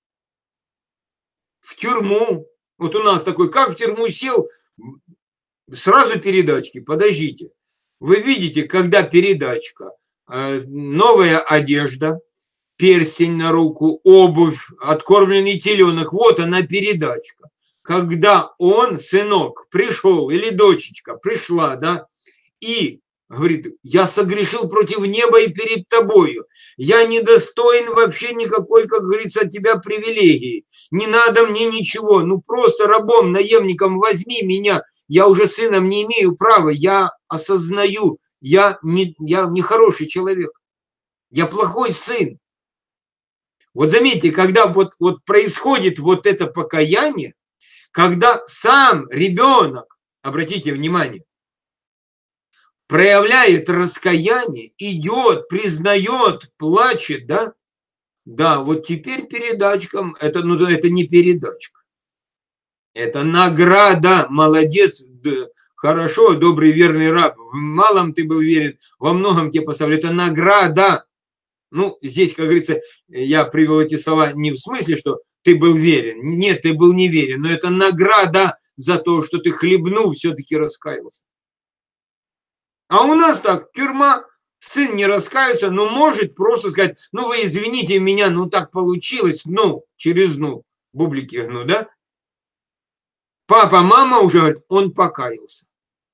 в тюрьму. Вот у нас такой, как в тюрьму сел, сразу передачки. Подождите. Вы видите, когда передачка, новая одежда, перстень на руку, обувь, откормленный теленок, вот она передачка. Когда он, сынок, пришел, или дочечка пришла, да, и говорит, я согрешил против неба и перед тобою, я недостоин вообще никакой, как говорится, от тебя привилегии, не надо мне ничего, ну просто рабом, наемником возьми меня, я уже сыном не имею права, я осознаю, я не, я не хороший человек, я плохой сын. Вот заметьте, когда вот, вот происходит вот это покаяние, когда сам ребенок, обратите внимание, проявляет раскаяние, идет, признает, плачет, да? Да, вот теперь передачкам, это, ну, это не передачка. Это награда, молодец, хорошо, добрый, верный раб. В малом ты был верен, во многом тебе поставлю. Это награда. Ну, здесь, как говорится, я привел эти слова не в смысле, что ты был верен. Нет, ты был не верен. Но это награда за то, что ты хлебнул, все-таки раскаялся. А у нас так, тюрьма, сын не раскается, но может просто сказать, ну вы извините меня, ну так получилось, ну, через ну, бублики гну, да? Папа, мама уже говорит, он покаялся.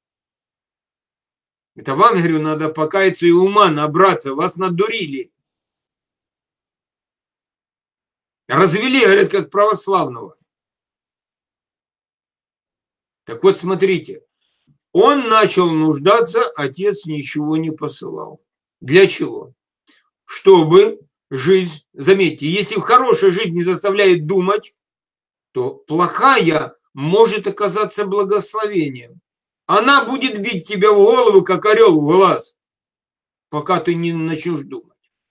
Это вам, говорю, надо покаяться и ума набраться, вас надурили. Развели, говорят, как православного. Так вот, смотрите, он начал нуждаться, отец ничего не посылал. Для чего? Чтобы жизнь, заметьте, если хорошая жизнь не заставляет думать, то плохая может оказаться благословением. Она будет бить тебя в голову, как орел в глаз, пока ты не начнешь думать.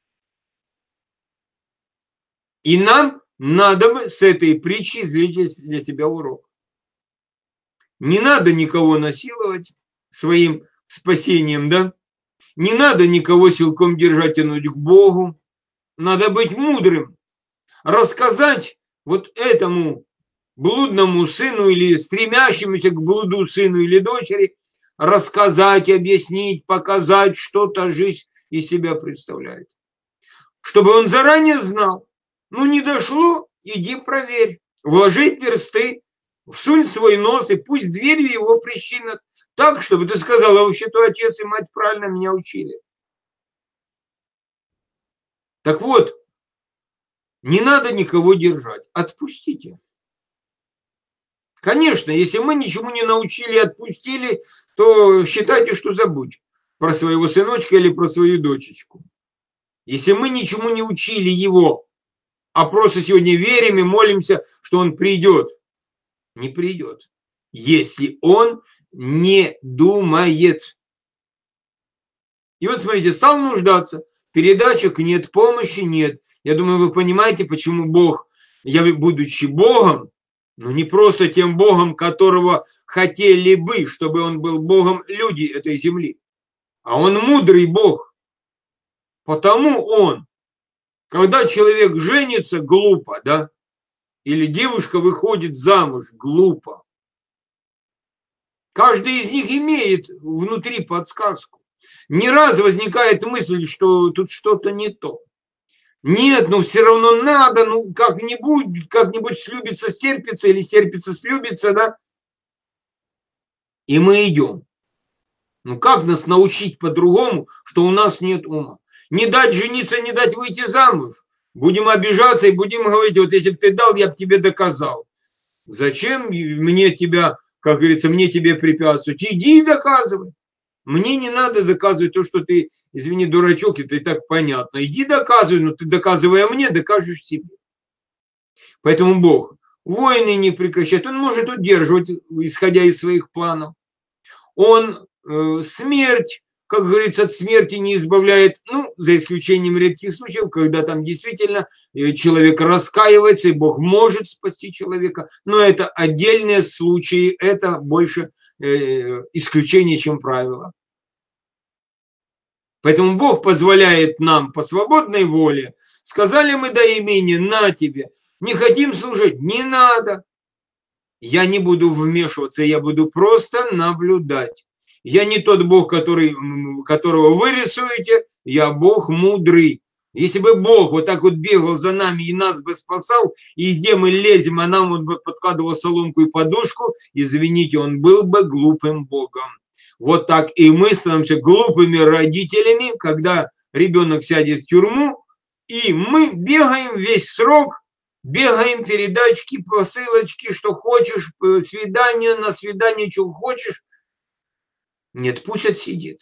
И нам надо бы с этой притчи извлечь для себя урок. Не надо никого насиловать своим спасением, да? Не надо никого силком держать, тянуть к Богу. Надо быть мудрым. Рассказать вот этому блудному сыну или стремящемуся к блуду сыну или дочери, рассказать, объяснить, показать, что-то жизнь из себя представляет. чтобы он заранее знал. Ну, не дошло, иди проверь. Вложи персты, всунь свой нос, и пусть дверью его прищемят. Так, чтобы ты сказала, вообще-то отец и мать правильно меня учили. Так вот, не надо никого держать, отпустите. Конечно, если мы ничему не научили и отпустили, то считайте, что забудь про своего сыночка или про свою дочечку. Если мы ничему не учили его, а просто сегодня верим и молимся, что он придет, не придет, если он не думает. И вот смотрите, стал нуждаться, передачек нет, помощи нет. Я думаю, вы понимаете, почему Бог, я будучи Богом, но не просто тем Богом, которого хотели бы, чтобы он был Богом люди этой земли, а он мудрый Бог. Потому он, когда человек женится, глупо, да, или девушка выходит замуж, глупо. Каждый из них имеет внутри подсказку. Не раз возникает мысль, что тут что-то не то. Нет, ну все равно надо, ну как-нибудь, как-нибудь слюбится, стерпится, или стерпится, слюбится, да. И мы идем. Ну как нас научить по-другому, что у нас нет ума? Не дать жениться, не дать выйти замуж. Будем обижаться и будем говорить, вот если бы ты дал, я бы тебе доказал. Зачем мне тебя, как говорится, мне тебе препятствовать? Иди и доказывай. Мне не надо доказывать то, что ты, извини, дурачок, это и так понятно. Иди доказывай, но ты, доказывая мне, докажешь себе. Поэтому Бог войны не прекращает. Он может удерживать, исходя из своих планов. Он э, смерть, как говорится, от смерти не избавляет, ну, за исключением редких случаев, когда там действительно человек раскаивается, и Бог может спасти человека. Но это отдельные случаи, это больше э, исключение, чем правило. Поэтому Бог позволяет нам по свободной воле. Сказали мы до имени, на тебе. Не хотим служить, не надо. Я не буду вмешиваться, я буду просто наблюдать. Я не тот Бог, который, которого вы рисуете, я Бог мудрый. Если бы Бог вот так вот бегал за нами и нас бы спасал, и где мы лезем, а нам он бы подкладывал соломку и подушку, извините, он был бы глупым Богом. Вот так и мы становимся глупыми родителями, когда ребенок сядет в тюрьму, и мы бегаем весь срок, бегаем передачки, посылочки, что хочешь, свидание, на свидание, что хочешь. Нет, пусть отсидит.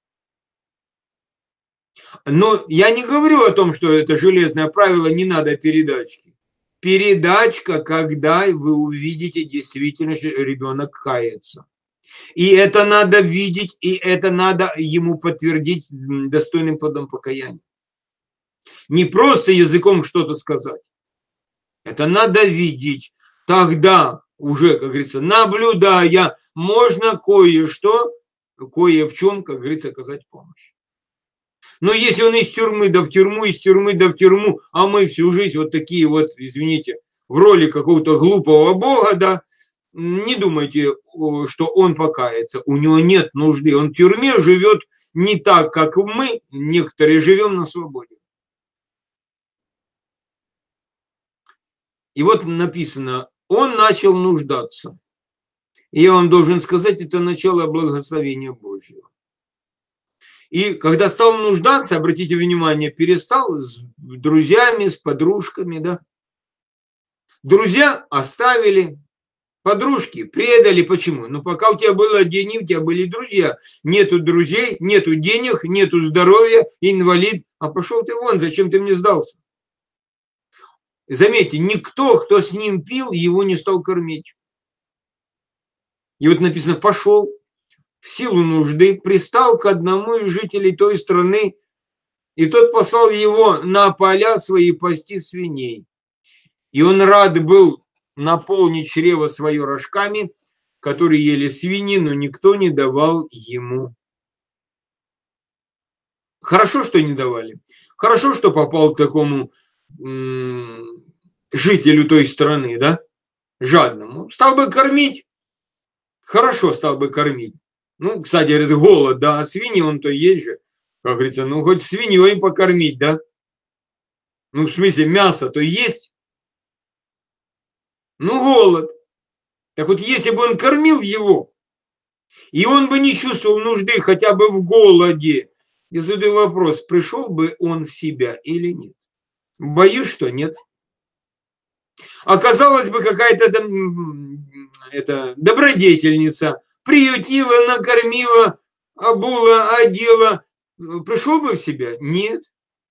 Но я не говорю о том, что это железное правило, не надо передачки. Передачка, когда вы увидите действительно, что ребенок кается. И это надо видеть, и это надо ему подтвердить достойным плодом покаяния. Не просто языком что-то сказать. Это надо видеть. Тогда уже, как говорится, наблюдая, можно кое-что, кое в чем, как говорится, оказать помощь. Но если он из тюрьмы да в тюрьму, из тюрьмы да в тюрьму, а мы всю жизнь вот такие вот, извините, в роли какого-то глупого бога, да, не думайте, что он покается. У него нет нужды. Он в тюрьме живет не так, как мы, некоторые живем на свободе. И вот написано, он начал нуждаться. И я вам должен сказать, это начало благословения Божьего. И когда стал нуждаться, обратите внимание, перестал с друзьями, с подружками, да. Друзья оставили, подружки предали. Почему? Ну, пока у тебя было деньги, у тебя были друзья. Нету друзей, нету денег, нету здоровья, инвалид. А пошел ты вон, зачем ты мне сдался? Заметьте, никто, кто с ним пил, его не стал кормить. И вот написано, пошел в силу нужды, пристал к одному из жителей той страны, и тот послал его на поля свои пасти свиней. И он рад был наполнить чрево свое рожками, которые ели свиньи, но никто не давал ему. Хорошо, что не давали. Хорошо, что попал к такому м- жителю той страны, да, жадному. Стал бы кормить, хорошо стал бы кормить. Ну, кстати, говорит, голод, да, а свиньи он то есть же. Как говорится, ну хоть свиньей покормить, да. Ну, в смысле, мясо-то есть. Ну, голод. Так вот, если бы он кормил его, и он бы не чувствовал нужды хотя бы в голоде, я задаю вопрос, пришел бы он в себя или нет? Боюсь, что нет. Оказалась бы какая-то это, добродетельница, приютила, накормила, обула, одела. Пришел бы в себя? Нет.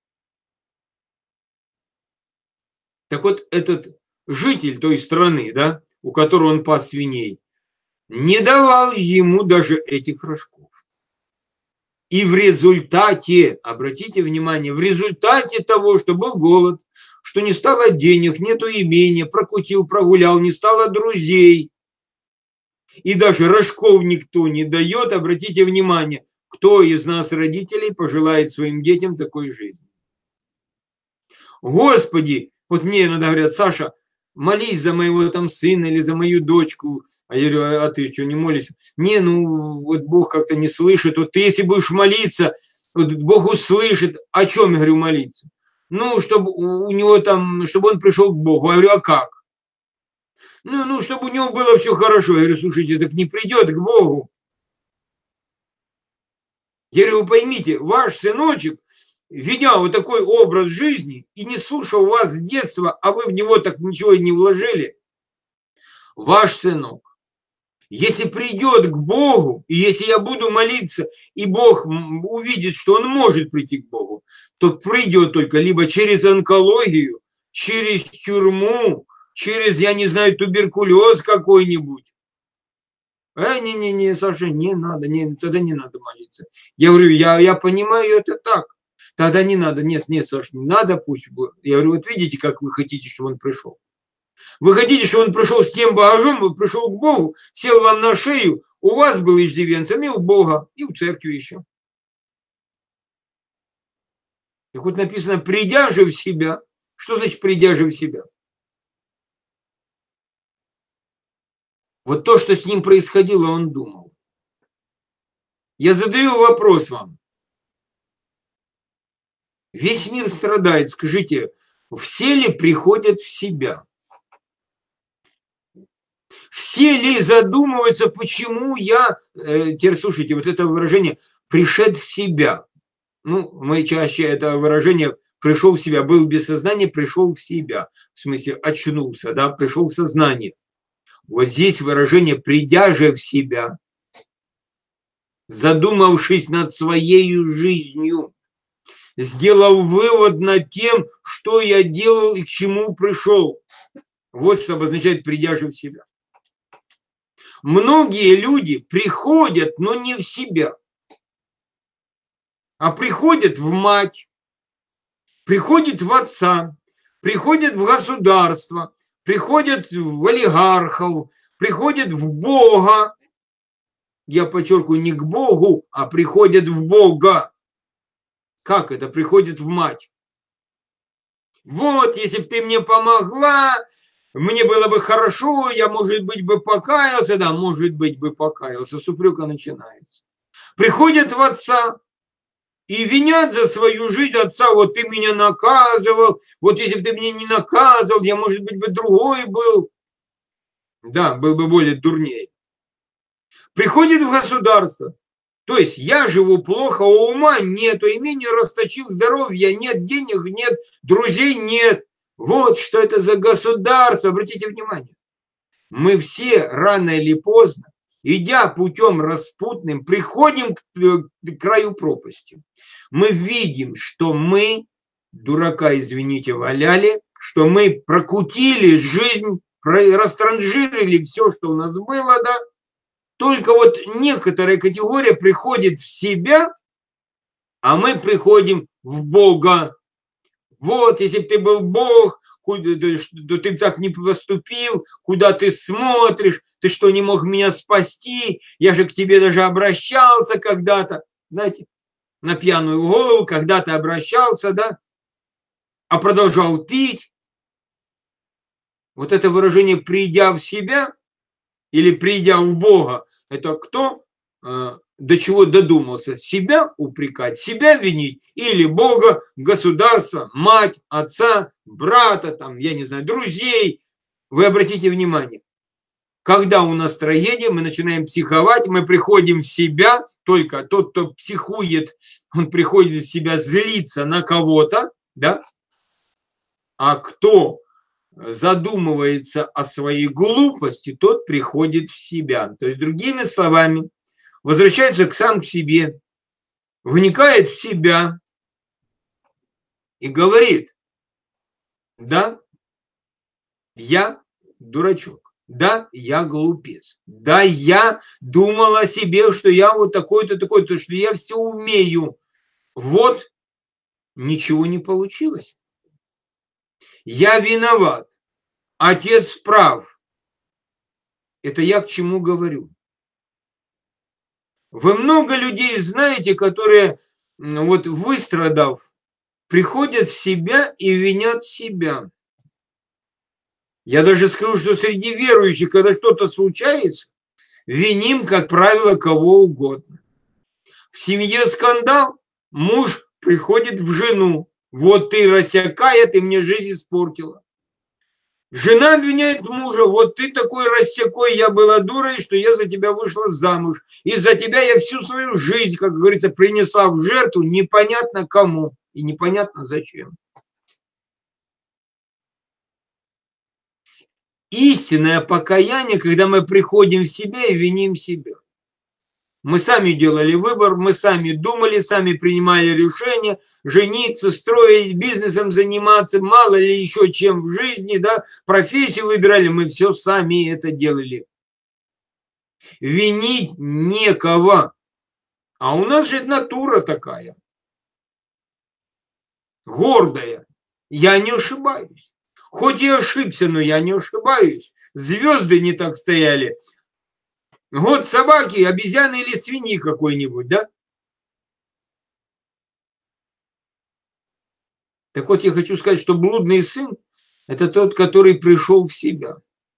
Так вот, этот житель той страны, да, у которого он пас свиней, не давал ему даже этих рожков. И в результате, обратите внимание, в результате того, что был голод, что не стало денег, нету имения, прокутил, прогулял, не стало друзей, и даже рожков никто не дает, обратите внимание, кто из нас, родителей, пожелает своим детям такой жизни. Господи, вот мне иногда говорят, Саша, молись за моего там сына или за мою дочку. А я говорю, а ты что, не молишься? Не, ну вот Бог как-то не слышит. Вот ты если будешь молиться, вот Бог услышит. О чем, я говорю, молиться? Ну, чтобы у него там, чтобы он пришел к Богу. Я говорю, а как? Ну, ну, чтобы у него было все хорошо. Я говорю, слушайте, так не придет к Богу. Я говорю, вы поймите, ваш сыночек, ведя вот такой образ жизни и не слушал вас с детства, а вы в него так ничего и не вложили, ваш сынок, если придет к Богу, и если я буду молиться, и Бог увидит, что он может прийти к Богу, то придет только либо через онкологию, через тюрьму, через, я не знаю, туберкулез какой-нибудь. А, не-не-не, Саша, не надо, не, тогда не надо молиться. Я говорю, я, я понимаю это так. Тогда не надо, нет, нет, Саша, не надо, пусть. Я говорю, вот видите, как вы хотите, чтобы он пришел. Вы хотите, чтобы он пришел с тем багажом, вы пришел к Богу, сел вам на шею, у вас был иждивенцем и у Бога, и у церкви еще. Так вот написано, придя же в себя. Что значит придя же в себя? Вот то, что с ним происходило, он думал. Я задаю вопрос вам. Весь мир страдает, скажите, все ли приходят в себя? Все ли задумываются, почему я, э, теперь слушайте, вот это выражение «пришед в себя». Ну, мы чаще это выражение «пришел в себя», был без сознания, пришел в себя. В смысле, очнулся, да, пришел в сознание. Вот здесь выражение «придя же в себя», задумавшись над своей жизнью, сделав вывод над тем, что я делал и к чему пришел. Вот что обозначает «придя же в себя». Многие люди приходят, но не в себя, а приходят в мать, приходят в отца, приходят в государство, приходят в олигархов, приходят в Бога. Я подчеркиваю, не к Богу, а приходят в Бога. Как это? Приходят в мать. Вот, если бы ты мне помогла, мне было бы хорошо, я, может быть, бы покаялся. Да, может быть, бы покаялся. С упрека начинается. Приходят в отца и винят за свою жизнь отца. Вот ты меня наказывал, вот если бы ты меня не наказывал, я, может быть, бы другой был. Да, был бы более дурнее. Приходит в государство. То есть я живу плохо, а ума нету, имение расточил, здоровья нет, денег нет, друзей нет. Вот что это за государство, обратите внимание. Мы все рано или поздно, идя путем распутным, приходим к краю пропасти. Мы видим, что мы дурака, извините, валяли, что мы прокутили жизнь, растранжирили все, что у нас было, да. Только вот некоторая категория приходит в себя, а мы приходим в Бога. Вот, если бы ты был Бог, то ты так не поступил, куда ты смотришь, ты что, не мог меня спасти, я же к тебе даже обращался когда-то, знаете, на пьяную голову, когда-то обращался, да, а продолжал пить. Вот это выражение «придя в себя» или «придя в Бога», это кто? до чего додумался? Себя упрекать, себя винить или Бога, государство, мать, отца, брата, там, я не знаю, друзей. Вы обратите внимание, когда у нас трагедия, мы начинаем психовать, мы приходим в себя, только тот, кто психует, он приходит в себя злиться на кого-то, да? А кто задумывается о своей глупости, тот приходит в себя. То есть, другими словами, возвращается к сам к себе, вникает в себя и говорит: да, я дурачок, да, я глупец, да, я думал о себе, что я вот такой-то, такой-то, что я все умею. Вот, ничего не получилось. Я виноват, отец прав. Это я к чему говорю? Вы много людей знаете, которые, вот выстрадав, приходят в себя и винят себя. Я даже скажу, что среди верующих, когда что-то случается, виним, как правило, кого угодно. В семье скандал, муж приходит в жену: вот ты рассякая, ты мне жизнь испортила. Жена обвиняет мужа: вот ты такой рассекой, я была дурой, что я за тебя вышла замуж. Из-за тебя я всю свою жизнь, как говорится, принесла в жертву непонятно кому и непонятно зачем. Истинное покаяние, когда мы приходим в себя и виним себя. Мы сами делали выбор, мы сами думали, сами принимали решения жениться, строить, бизнесом заниматься, мало ли еще чем в жизни, да, профессию выбирали, мы все сами это делали. Винить некого. А у нас же натура такая. Гордая. Я не ошибаюсь. Хоть и ошибся, но я не ошибаюсь. Звезды не так стояли. Вот собаки, обезьяны или свиньи какой-нибудь, да? Так вот, я хочу сказать, что блудный сын – это тот, который пришел в себя.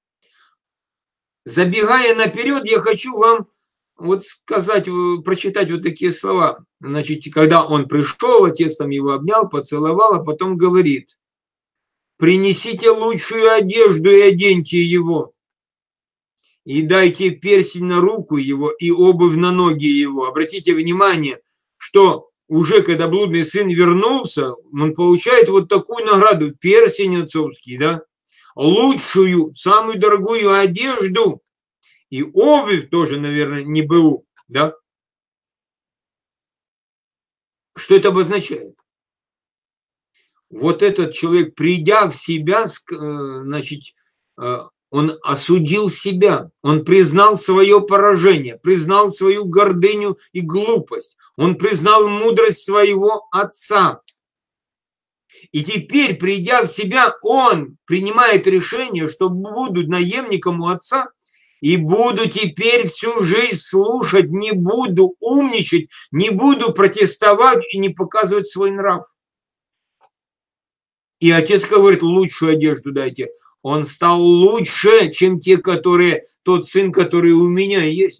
Забегая наперед, я хочу вам вот сказать, прочитать вот такие слова. Значит, когда он пришел, отец там его обнял, поцеловал, а потом говорит: принесите лучшую одежду и оденьте его. И дайте перстень на руку его и обувь на ноги его. Обратите внимание, что уже когда блудный сын вернулся, он получает вот такую награду: перстень отцовский, да, лучшую, самую дорогую одежду и обувь тоже, наверное, не БУ, да. Что это обозначает? Вот этот человек, придя в себя, значит, он осудил себя, он признал свое поражение, признал свою гордыню и глупость, он признал мудрость своего отца. И теперь, придя в себя, он принимает решение, что буду наемником у отца и буду теперь всю жизнь слушать, не буду умничать, не буду протестовать и не показывать свой нрав. И отец говорит: лучшую одежду дайте. Он стал лучше, чем те, которые, тот сын, который у меня есть.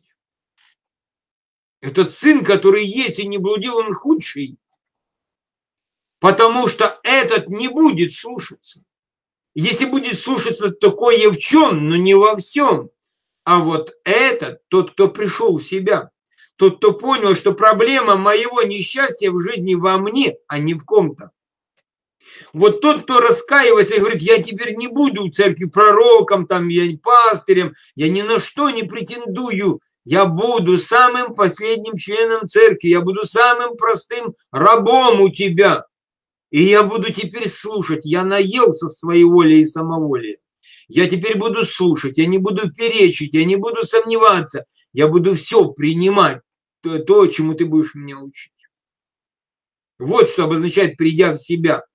Этот сын, который есть и не блудил, он худший. Потому что этот не будет слушаться. Если будет слушаться, то кое в чем, но не во всем. А вот этот, тот, кто пришел в себя, тот, кто понял, что проблема моего несчастья в жизни во мне, а не в ком-то. Вот тот, кто раскаивается и говорит: я теперь не буду в церкви пророком, там, я пастырем, я ни на что не претендую, я буду самым последним членом церкви, я буду самым простым рабом у тебя, и я буду теперь слушать, я наелся своей воли и самоволия, я теперь буду слушать, я не буду перечить, я не буду сомневаться, я буду все принимать, то, то чему ты будешь меня учить. Вот что обозначает придя в себя.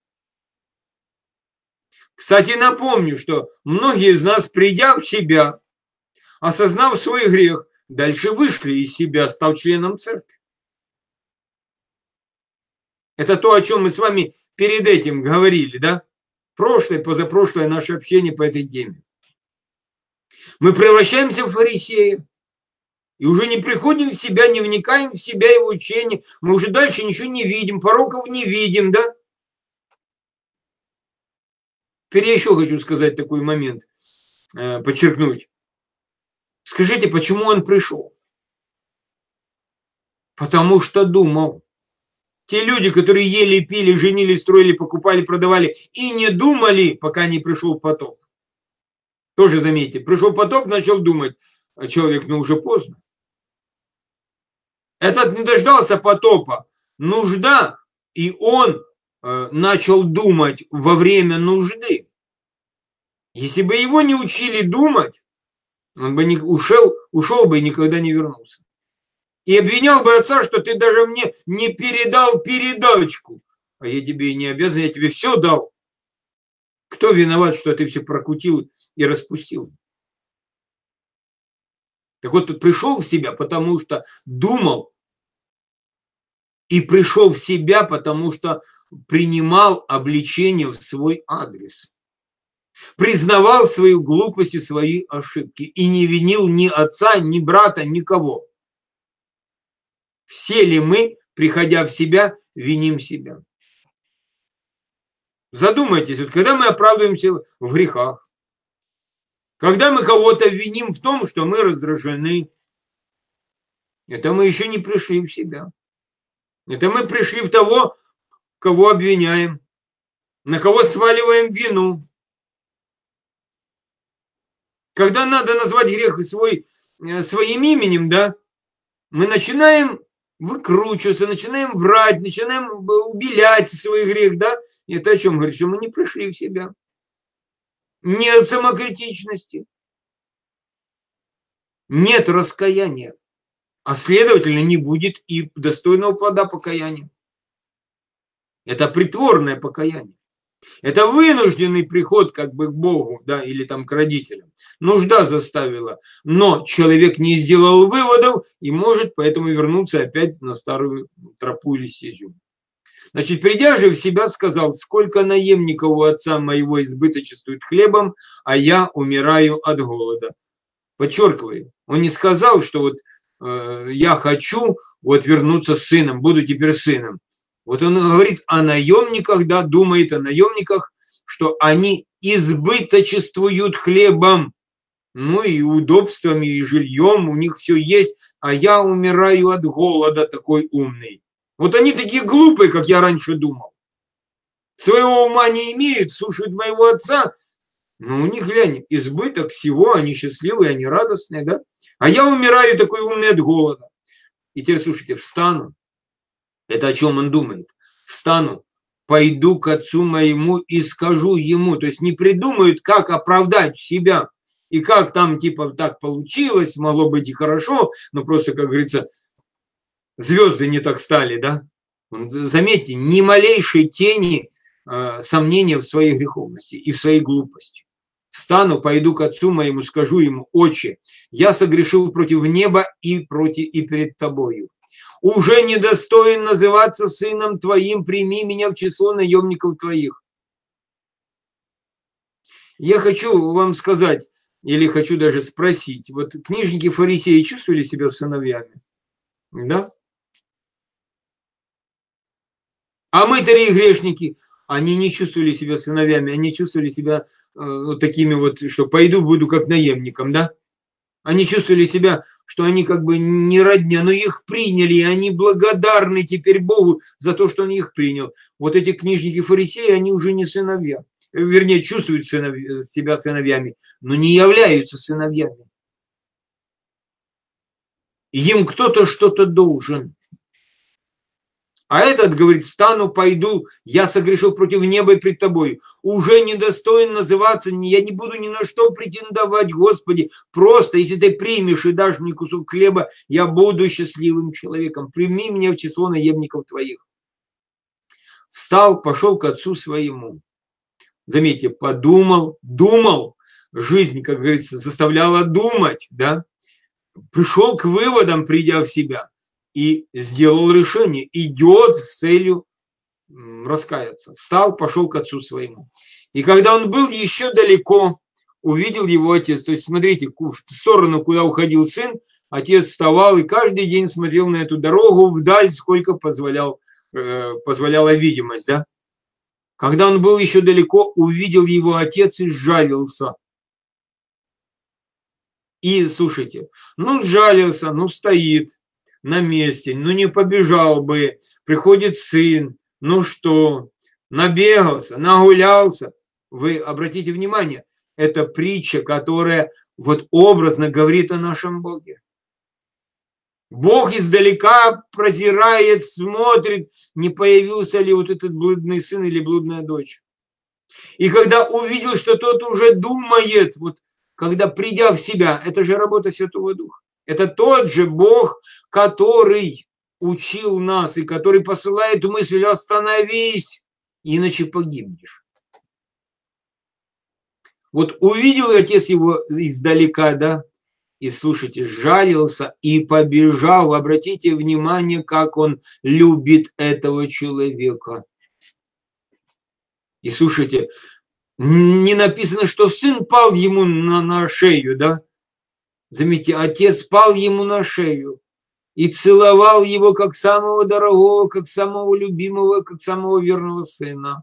Кстати, напомню, что многие из нас, придя в себя, осознав свой грех, дальше вышли из себя, став членом церкви. Это то, о чем мы с вами перед этим говорили, да? Прошлое, позапрошлое наше общение по этой теме. Мы превращаемся в фарисеев. И уже не приходим в себя, не вникаем в себя и в учение. Мы уже дальше ничего не видим, пороков не видим, да? Теперь я еще хочу сказать такой момент, подчеркнуть. Скажите, почему он пришел? Потому что думал. Те люди, которые ели, пили, женили, строили, покупали, продавали и не думали, пока не пришел потоп. Тоже заметьте, пришел потоп, начал думать, а человек, ну уже поздно. Этот не дождался потопа. Нужда, и он э, начал думать во время нужды. Если бы его не учили думать, он бы не ушел, ушел бы и никогда не вернулся. И обвинял бы отца, что ты даже мне не передал передачку. А я тебе и не обязан, я тебе все дал. Кто виноват, что ты все прокутил и распустил? Так вот, тут пришел в себя, потому что думал. И пришел в себя, потому что принимал обличение в свой адрес. Признавал свою глупость и свои ошибки. И не винил ни отца, ни брата, никого. Все ли мы, приходя в себя, виним себя? Задумайтесь, вот когда мы оправдываемся в грехах, когда мы кого-то виним в том, что мы раздражены, это мы еще не пришли в себя. Это мы пришли в того, кого обвиняем, на кого сваливаем вину. Когда надо назвать грех свой, своим именем, да, мы начинаем выкручиваться, начинаем врать, начинаем убелять свой грех, да, и это о чем говорит, что мы не пришли в себя. Нет самокритичности, нет раскаяния, а следовательно не будет и достойного плода покаяния. Это притворное покаяние. Это вынужденный приход как бы к Богу, да, или там к родителям. Нужда заставила, но человек не сделал выводов и может поэтому вернуться опять на старую тропу или стезю. Значит, придя же в себя, сказал: сколько наемников у отца моего избыточествует хлебом, а я умираю от голода. Подчеркиваю, он не сказал, что вот э, я хочу вот вернуться с сыном, буду теперь сыном. Вот он говорит о наемниках, да, думает о наемниках, что они избыточествуют хлебом, ну и удобствами, и жильем, у них все есть, а я умираю от голода, такой умный. Вот они такие глупые, как я раньше думал. Своего ума не имеют, слушают моего отца, но у них, глянь, избыток всего, они счастливые, они радостные, да? А я умираю такой умный от голода. И теперь, слушайте, встану. Это о чем он думает. Встану, пойду к отцу моему и скажу ему. То есть не придумают, как оправдать себя. И как там типа так получилось, могло быть и хорошо, но просто, как говорится, звезды не так стали, да? Заметьте, ни малейшей тени э, сомнения в своей греховности и в своей глупости. Встану, пойду к отцу моему, скажу ему: отче, я согрешил против неба и, против, и перед тобою. Уже недостоин называться сыном твоим, прими меня в число наемников твоих. Я хочу вам сказать, или хочу даже спросить, вот книжники фарисеи чувствовали себя сыновьями? Да? А мытари и грешники, они не чувствовали себя сыновьями, они чувствовали себя э, вот такими вот, что пойду буду как наемником, да? Они чувствовали себя, что они как бы не родня, но их приняли, и они благодарны теперь Богу за то, что он их принял. Вот эти книжники-фарисеи, они уже не сыновья. Вернее, чувствуют сыновья, себя сыновьями, но не являются сыновьями. Им кто-то что-то должен. А этот говорит: встану, пойду, я согрешил против неба и пред тобой. Уже недостоин называться, я не буду ни на что претендовать, Господи. Просто, если ты примешь и дашь мне кусок хлеба, я буду счастливым человеком. Прими меня в число наемников твоих. Встал, пошел к отцу своему. Заметьте, подумал, думал. Жизнь, как говорится, заставляла думать, да? Пришел к выводам, придя в себя. И сделал решение, идет с целью раскаяться. Встал, пошел к отцу своему. И когда он был еще далеко, увидел его отец. То есть, смотрите, в сторону, куда уходил сын, отец вставал и каждый день смотрел на эту дорогу вдаль, сколько позволял, э, позволяла видимость, да? Когда он был еще далеко, увидел его отец и сжалился. И, слушайте, ну сжалился, ну стоит на месте, ну не побежал бы, приходит сын, ну что, набегался, нагулялся. Вы обратите внимание, это притча, которая вот образно говорит о нашем Боге. Бог издалека прозирает, смотрит, не появился ли вот этот блудный сын или блудная дочь. И когда увидел, что тот уже думает, вот когда придя в себя, это же работа Святого Духа. Это тот же Бог, который учил нас и который посылает мысль: остановись, иначе погибнешь. Вот увидел отец его издалека, да, и, слушайте, сжалился и побежал. Обратите внимание, как он любит этого человека. И, слушайте, не написано, что сын пал ему на, на шею, да? Заметьте, отец пал ему на шею и целовал его как самого дорогого, как самого любимого, как самого верного сына.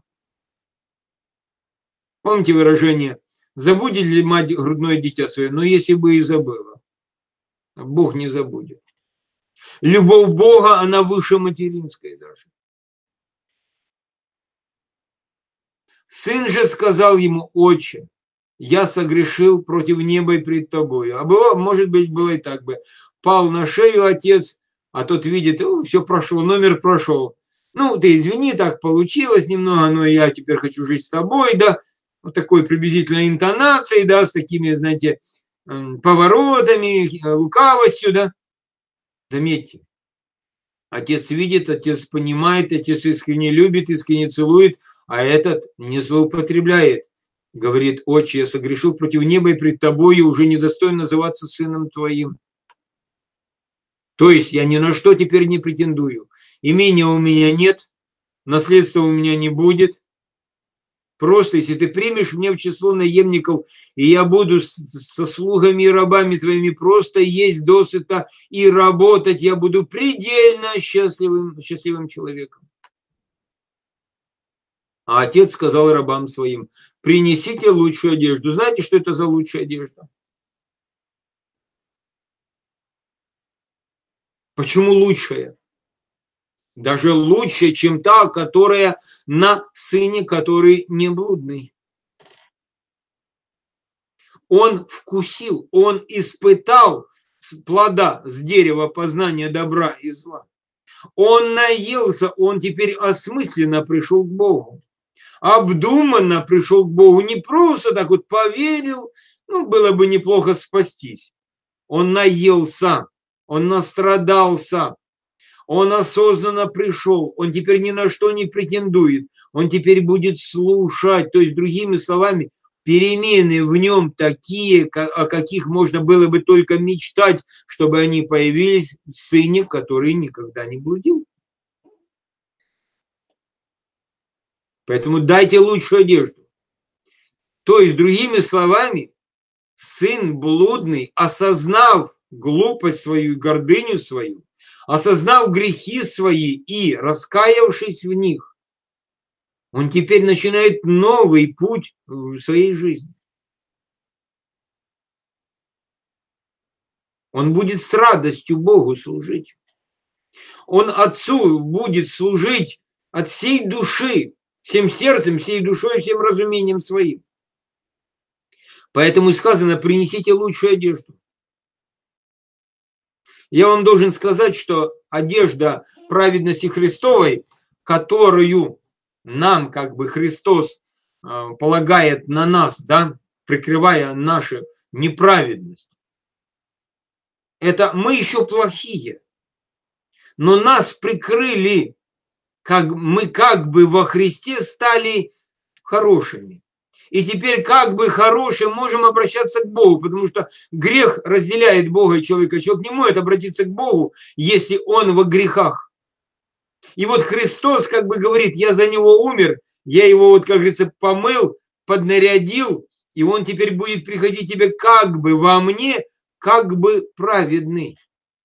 Помните выражение: забудет ли мать грудное дитя свое? Но если бы и забыла, Бог не забудет. Любовь Бога, она выше материнской даже. Сын же сказал ему: отче, я согрешил против неба и пред тобою. А было, может быть, было и так бы. Пал на шею отец, а тот видит: все прошло, номер прошел. Ну, ты извини, так получилось немного, но я теперь хочу жить с тобой, да. Вот такой приблизительной интонацией, да, с такими, знаете, поворотами, лукавостью, да. Заметьте, отец видит, отец понимает, отец искренне любит, искренне целует, а этот не злоупотребляет. Говорит: отче, я согрешил против неба и пред тобою, уже недостоин называться сыном твоим. То есть я ни на что теперь не претендую. Имения у меня нет, наследства у меня не будет. Просто если ты примешь меня в число наемников, и я буду со слугами и рабами твоими просто есть досыта и работать, я буду предельно счастливым, счастливым человеком. А отец сказал рабам своим: принесите лучшую одежду. Знаете, что это за лучшая одежда? Почему лучшая? Даже лучше, чем та, которая на сыне, который не блудный. Он вкусил, он испытал плода с дерева познания добра и зла. Он наелся, он теперь осмысленно пришел к Богу. Обдуманно пришел к Богу, не просто так вот поверил, ну, было бы неплохо спастись. Он наелся, он настрадался, он осознанно пришел, он теперь ни на что не претендует, он теперь будет слушать, то есть, другими словами, перемены в нем такие, о каких можно было бы только мечтать, чтобы они появились в сыне, который никогда не блудил. Поэтому дайте лучшую одежду. То есть, другими словами, сын блудный, осознав глупость свою и гордыню свою, осознав грехи свои и раскаявшись в них, он теперь начинает новый путь в своей жизни. Он будет с радостью Богу служить. Он Отцу будет служить от всей души, всем сердцем, всей душой, всем разумением своим. Поэтому и сказано: принесите лучшую одежду. Я вам должен сказать, что одежда праведности Христовой, которую нам как бы Христос полагает на нас, да, прикрывая нашу неправедность, это мы еще плохие, но нас прикрыли, как мы как бы во Христе стали хорошими. И теперь как бы хорошим можем обращаться к Богу, потому что грех разделяет Бога и человека. Человек не может обратиться к Богу, если он во грехах. И вот Христос как бы говорит: я за него умер, я его, вот, как говорится, помыл, поднарядил, и он теперь будет приходить тебе как бы во мне, как бы праведный.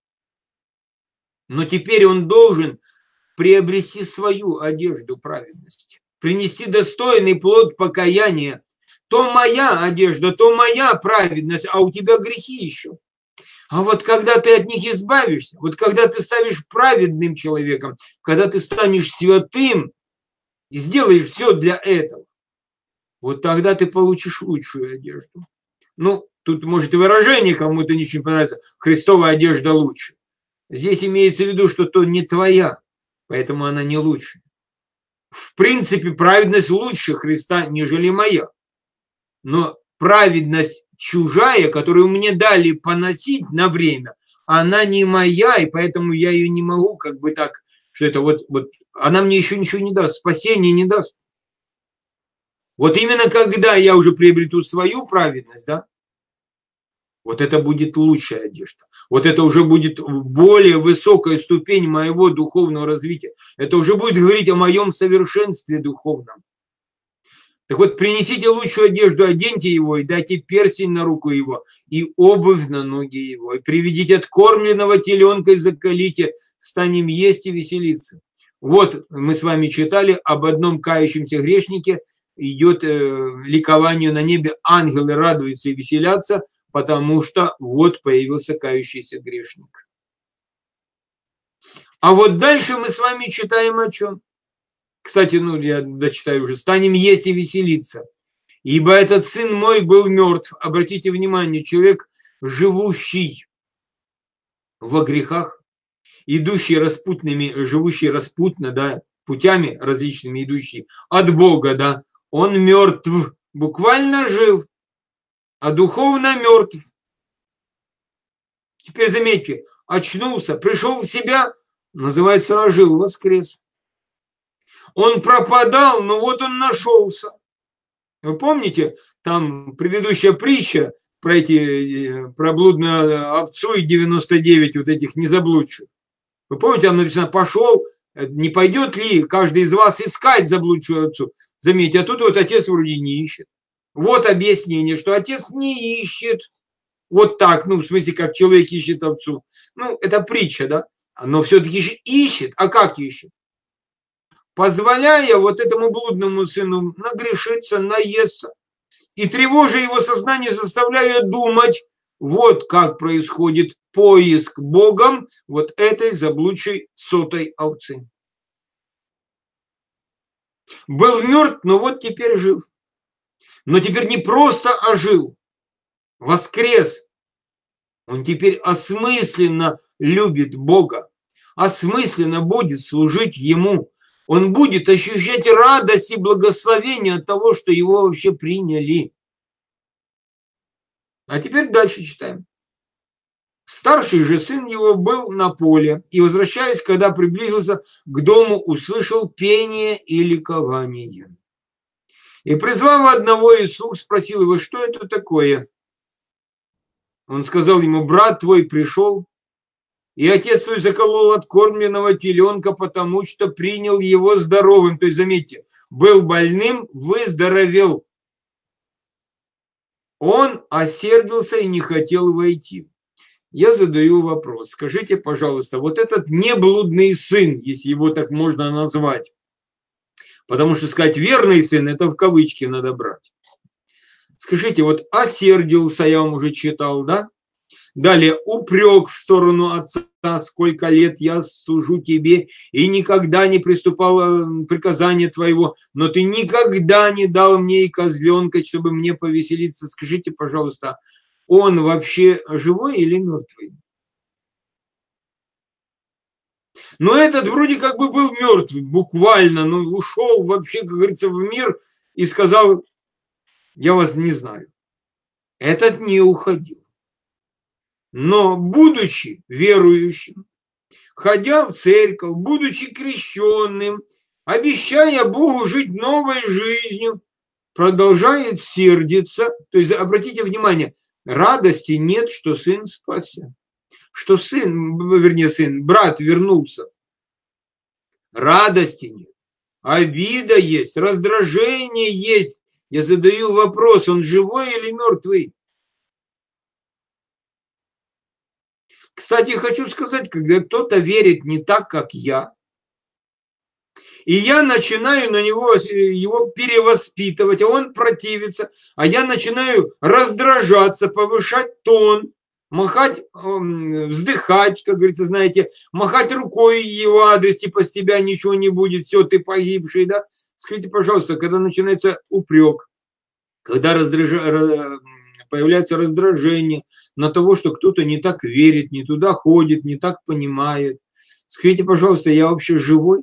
Но теперь он должен приобрести свою одежду праведности, принести достойный плод покаяния. То моя одежда, то моя праведность, а у тебя грехи еще. А вот когда ты от них избавишься, вот когда ты станешь праведным человеком, когда ты станешь святым и сделаешь все для этого, вот тогда ты получишь лучшую одежду. Ну, тут может и выражение кому-то не очень понравится, Христовая одежда лучше. Здесь имеется в виду, что то не твоя, поэтому она не лучше. В принципе, праведность лучше Христа, нежели моя. Но праведность чужая, которую мне дали поносить на время, она не моя, и поэтому я ее не могу как бы так, что это вот, вот она мне еще ничего не даст, спасения не даст. Вот именно когда я уже приобрету свою праведность, да, вот это будет лучшая одежда. Вот это уже будет более высокая ступень моего духовного развития. Это уже будет говорить о моем совершенстве духовном. Так вот, принесите лучшую одежду, оденьте его, и дайте перстень на руку его, и обувь на ноги его, и приведите откормленного теленка и закалите, станем есть и веселиться. Вот мы с вами читали об одном кающемся грешнике, идет э, ликование на небе, ангелы радуются и веселятся, потому что вот появился кающийся грешник. А вот дальше мы с вами читаем о чем? Кстати, ну, я дочитаю уже. «Станем есть и веселиться, ибо этот сын мой был мертв». Обратите внимание, человек, живущий во грехах, идущий распутными, живущий распутно, да, путями различными, идущий от Бога, да, он мертв, буквально жив, а духовно мертв. Теперь заметьте, очнулся, пришел в себя, называется, ожил, воскрес. Он пропадал, но вот он нашелся. Вы помните, там предыдущая притча про эти, про блудную овцу и девяносто девять вот этих незаблудших. Вы помните, там написано, пошел, не пойдет ли каждый из вас искать заблудшую овцу? Заметьте, а тут вот отец вроде не ищет. Вот объяснение, что отец не ищет. Вот так, ну, в смысле, как человек ищет овцу. Ну, это притча, да? Но все-таки ищет. А как ищет? Позволяя вот этому блудному сыну нагрешиться, наесться. И тревожа его сознание, заставляя думать, вот как происходит поиск Богом вот этой заблудшей сотой овцы. Был мертв, но вот теперь жив. Но теперь не просто ожил, воскрес. Он теперь осмысленно любит Бога, осмысленно будет служить Ему. Он будет ощущать радость и благословение от того, что его вообще приняли. А теперь дальше читаем. Старший же сын его был на поле, и, возвращаясь, когда приблизился к дому, услышал пение и ликование. И, призвав одного из слуг, спросил его, что это такое. Он сказал ему, брат твой пришел, и отец твой заколол откормленного теленка, потому что принял его здоровым. То есть, заметьте, был больным, выздоровел. Он осердился и не хотел войти. Я задаю вопрос. Скажите, пожалуйста, вот этот неблудный сын, если его так можно назвать, потому что сказать верный сын, это в кавычки надо брать. Скажите, вот осердился, я вам уже читал, да? Далее, упрек в сторону отца, сколько лет я служу тебе и никогда не приступал приказания твоего, но ты никогда не дал мне и козленка, чтобы мне повеселиться. Скажите, пожалуйста, он вообще живой или мертвый? Но этот вроде как бы был мертвый, буквально, но ушел вообще, как говорится, в мир и сказал, я вас не знаю. Этот не уходил. Но, будучи верующим, ходя в церковь, будучи крещенным, обещая Богу жить новой жизнью, продолжает сердиться. То есть, обратите внимание, радости нет, что сын спасся, что сын, вернее, сын, брат вернулся. Радости нет, обида есть, раздражение есть. Я задаю вопрос, он живой или мертвый? Кстати, хочу сказать, когда кто-то верит не так, как я, и я начинаю на него, его перевоспитывать, а он противится, а я начинаю раздражаться, повышать тон, махать, вздыхать, как говорится, знаете, махать рукой его адрес, типа с тебя ничего не будет, все, ты погибший, да? Скажите, пожалуйста, когда начинается упрек, когда раздража... появляется раздражение на того, что кто-то не так верит, не туда ходит, не так понимает, скажите, пожалуйста, я вообще живой?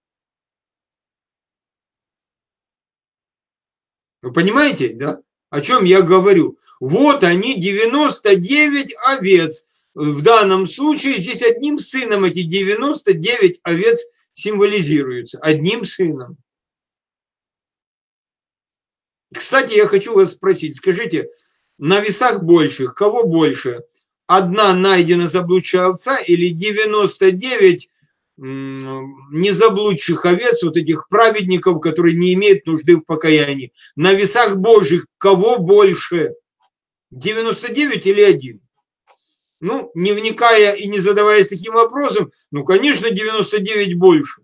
Вы понимаете, да? О чем я говорю? Вот они, девяносто девять овец. В данном случае здесь одним сыном эти девяносто девять овец символизируются. Одним сыном. Кстати, я хочу вас спросить, скажите, на весах больших, кого больше? Одна найдена заблудшая овца или девяносто девять незаблудших овец, вот этих праведников, которые не имеют нужды в покаянии? На весах Божьих кого больше? девяносто девять или один? Ну, не вникая и не задаваясь таким вопросом, ну, конечно, девяносто девять больше.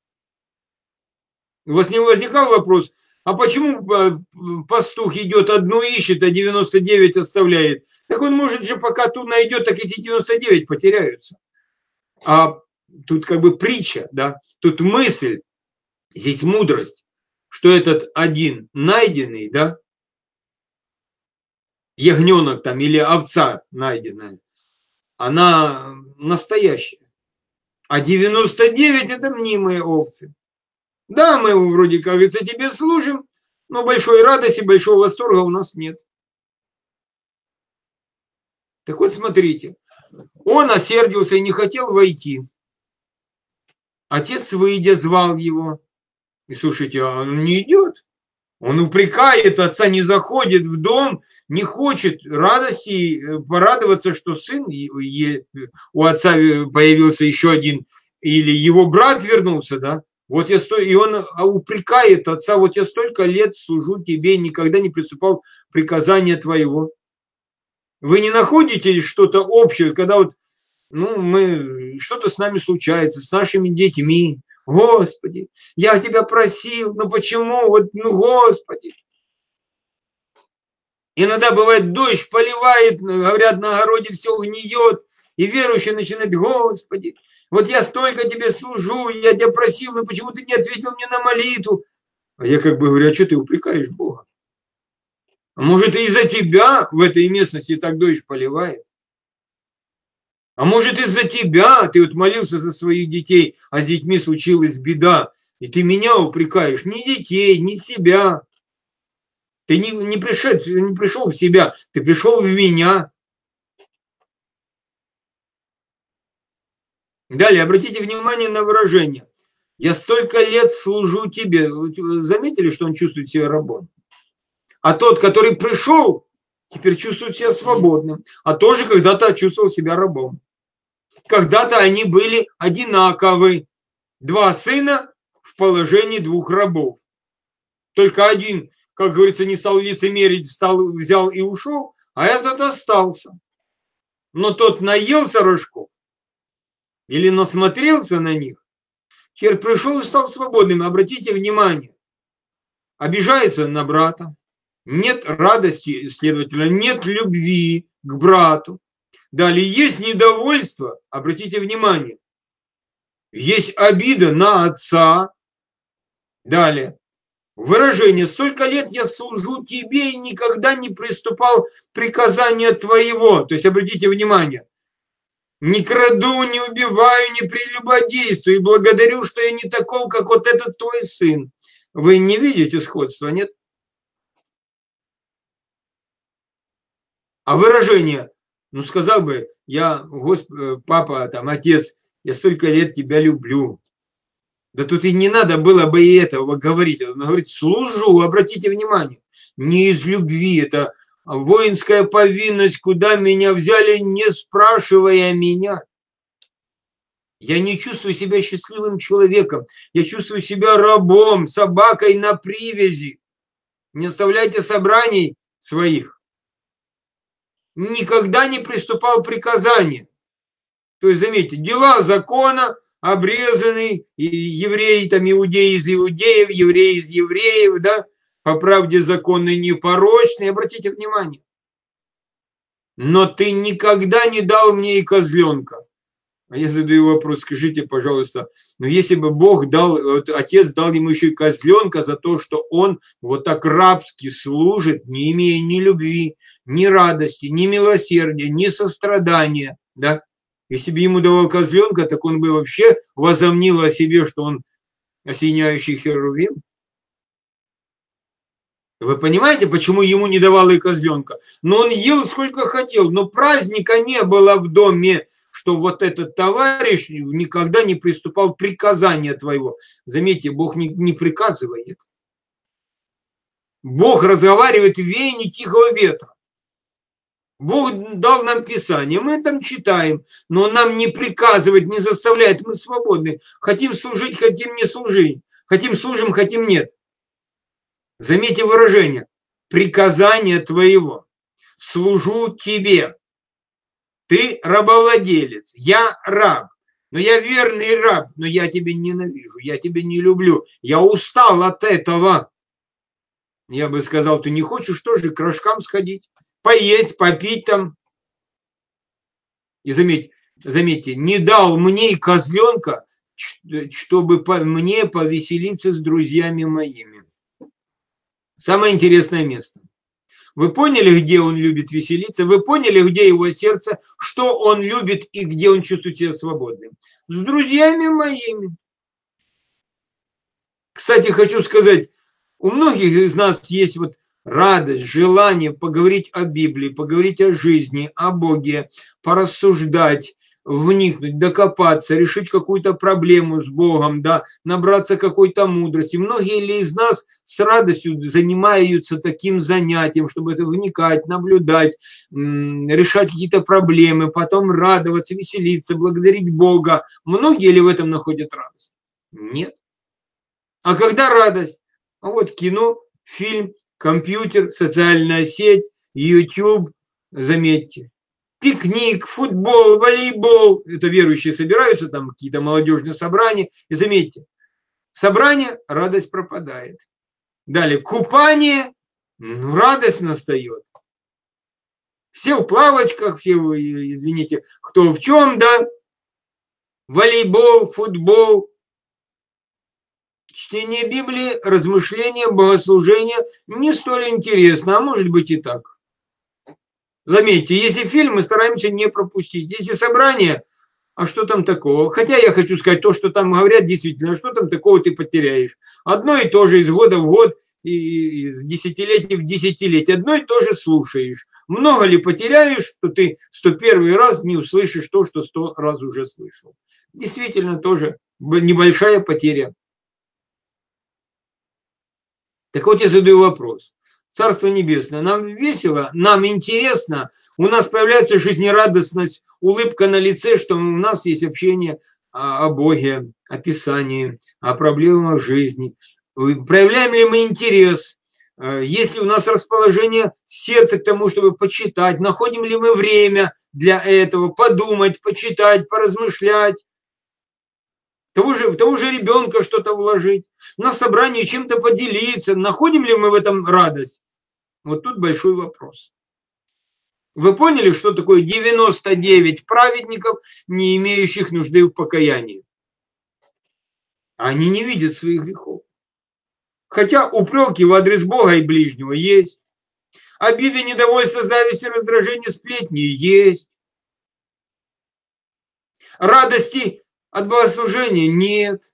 У вас не возникал вопрос, а почему пастух идет, одну ищет, а девяносто девять оставляет? Так он может же, пока ту найдет, так эти девяносто девять потеряются. А тут как бы притча, да, тут мысль, здесь мудрость, что этот один найденный, да, ягненок там или овца найденная, она настоящая. А девяносто девять это мнимые овцы. Да, мы вроде, как говорится, тебе служим, но большой радости, большого восторга у нас нет. Так вот, смотрите, он осердился и не хотел войти. Отец, выйдя, звал его. И слушайте, а он не идет. Он упрекает отца, не заходит в дом, не хочет радости, порадоваться, что сын, у отца появился еще один, или его брат вернулся, да. Вот я сто... И он упрекает отца, вот я столько лет служу тебе, никогда не приступал к приказанию твоего. Вы не находите что-то общее, когда вот, ну, мы, что-то с нами случается, с нашими детьми. Господи, я тебя просил, но почему, вот, ну, Господи. Иногда бывает дождь поливает, говорят, на огороде все гниет, и верующий начинает, Господи, вот я столько тебе служу, я тебя просил, но почему ты не ответил мне на молитву? А я как бы говорю, а что ты упрекаешь Бога? А может, из-за тебя в этой местности так дождь поливает? А может, из-за тебя ты вот молился за своих детей, а с детьми случилась беда, и ты меня упрекаешь, не детей, не себя. Ты не, не, пришел, не пришел в себя, ты пришел в меня. Далее, обратите внимание на выражение. Я столько лет служу тебе. Вы заметили, что он чувствует себя рабом? А тот, который пришел, теперь чувствует себя свободным. А тоже когда-то чувствовал себя рабом. Когда-то они были одинаковы. Два сына в положении двух рабов. Только один, как говорится, не стал лицемерить, встал, взял и ушел, а этот остался. Но тот наелся рожков или насмотрелся на них, теперь пришел и стал свободным. Обратите внимание, обижается на брата, нет радости, следовательно, нет любви к брату. Далее есть недовольство, обратите внимание, есть обида на отца. Далее, выражение, столько лет я служу тебе и никогда не приступал к приказанию твоего. То есть, обратите внимание, не краду, не убиваю, не прелюбодействую, и благодарю, что я не таков, как вот этот твой сын. Вы не видите сходства, нет? А выражение, ну сказал бы, я, Господь, папа, там, отец, я столько лет тебя люблю. Да тут и не надо было бы и этого говорить. Он говорит, служу, обратите внимание, не из любви, это воинская повинность, куда меня взяли, не спрашивая меня. Я не чувствую себя счастливым человеком, я чувствую себя рабом, собакой на привязи. Не оставляйте собраний своих. Никогда не приступал к приказанию. То есть, заметьте, дела закона, обрезанный, и евреи, там, иудеи из иудеев, евреи из евреев, да, по правде законы непорочные, обратите внимание. Но ты никогда не дал мне и козленка. А я задаю вопрос, скажите, пожалуйста, но если бы Бог дал, вот отец дал ему еще и козленка за то, что он вот так рабски служит, не имея ни любви, ни радости, ни милосердия, ни сострадания, да? Если бы ему давал козленка, так он бы вообще возомнил о себе, что он осеняющий херувим. Вы понимаете, почему ему не давал и козленка? Но он ел сколько хотел, но праздника не было в доме, что вот этот товарищ никогда не приступал приказания твоего. Заметьте, Бог не, не приказывает. Бог разговаривает в веянии тихого ветра. Бог дал нам Писание, мы там читаем, но Он нам не приказывает, не заставляет, мы свободны. Хотим служить, хотим не служить. Хотим служим, хотим нет. Заметьте выражение. Приказание твоего. Служу тебе. Ты рабовладелец, я раб. Но я верный раб, но я тебя ненавижу, я тебя не люблю. Я устал от этого. Я бы сказал, ты не хочешь тоже к рожкам сходить? Поесть, попить там. И заметьте, заметьте, не дал мне и козленка, чтобы мне повеселиться с друзьями моими. Самое интересное место. Вы поняли, где он любит веселиться? Вы поняли, где его сердце, что он любит и где он чувствует себя свободным? С друзьями моими. Кстати, хочу сказать, у многих из нас есть вот радость, желание поговорить о Библии, поговорить о жизни, о Боге, порассуждать, вникнуть, докопаться, решить какую-то проблему с Богом, да, набраться какой-то мудрости. Многие ли из нас с радостью занимаются таким занятием, чтобы это вникать, наблюдать, решать какие-то проблемы, потом радоваться, веселиться, благодарить Бога. Многие ли в этом находят радость? Нет. А когда радость? А вот кино, фильм, компьютер, социальная сеть, YouTube, заметьте. Пикник, футбол, волейбол. Это верующие собираются, там какие-то молодежные собрания. И заметьте, собрание, радость пропадает. Далее, купание, ну, радость настает. Все в плавочках, все, извините, кто в чем, да. Волейбол, футбол. Чтение Библии, размышления, богослужение не столь интересно, а может быть и так. Заметьте, если фильм, мы стараемся не пропустить. Если собрание, а что там такого? Хотя я хочу сказать, то, что там говорят, действительно, что там такого ты потеряешь. Одно и то же из года в год, и из десятилетия в десятилетие. Одно и то же слушаешь. Много ли потеряешь, что ты сто первый раз не услышишь то, что сто раз уже слышал. Действительно, тоже небольшая потеря. Так вот я задаю вопрос. Царство Небесное, нам весело, нам интересно, у нас появляется жизнерадостность, улыбка на лице, что у нас есть общение о Боге, о Писании, о проблемах жизни. Проявляем ли мы интерес, есть ли у нас расположение сердца к тому, чтобы почитать, находим ли мы время для этого, подумать, почитать, поразмышлять. Того же, того же ребенка что-то вложить, на собрании чем-то поделиться. Находим ли мы в этом радость? Вот тут большой вопрос. Вы поняли, что такое девяносто девять праведников, не имеющих нужды в покаянии? Они не видят своих грехов. Хотя упреки в адрес Бога и ближнего есть. Обиды, недовольство, зависть, раздражение, сплетни есть. Радости от богослужения нет.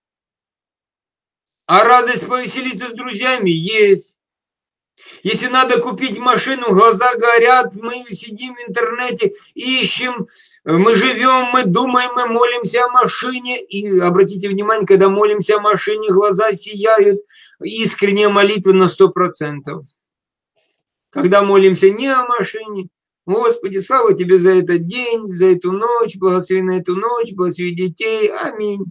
А радость повеселиться с друзьями есть. Если надо купить машину, глаза горят, мы сидим в интернете, ищем, мы живем, мы думаем, мы молимся о машине. И обратите внимание, когда молимся о машине, глаза сияют, искренняя молитва на сто процентов. Когда молимся не о машине, Господи, слава Тебе за этот день, за эту ночь, благослови на эту ночь, благослови детей, аминь.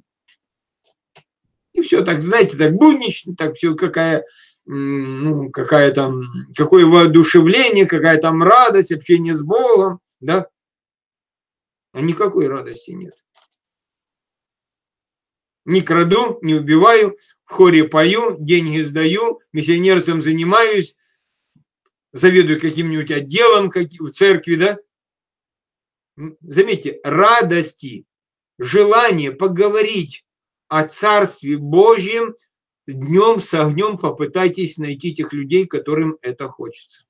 И все так, знаете, так буднично, так все, какая, ну, какая там, какое воодушевление, какая там радость, общение с Богом, да. А никакой радости нет. Не краду, не убиваю, в хоре пою, деньги сдаю, миссионерством занимаюсь, заведую каким-нибудь отделом в церкви, да? Заметьте, радости, желание поговорить о Царстве Божьем, днем с огнем попытайтесь найти тех людей, которым это хочется.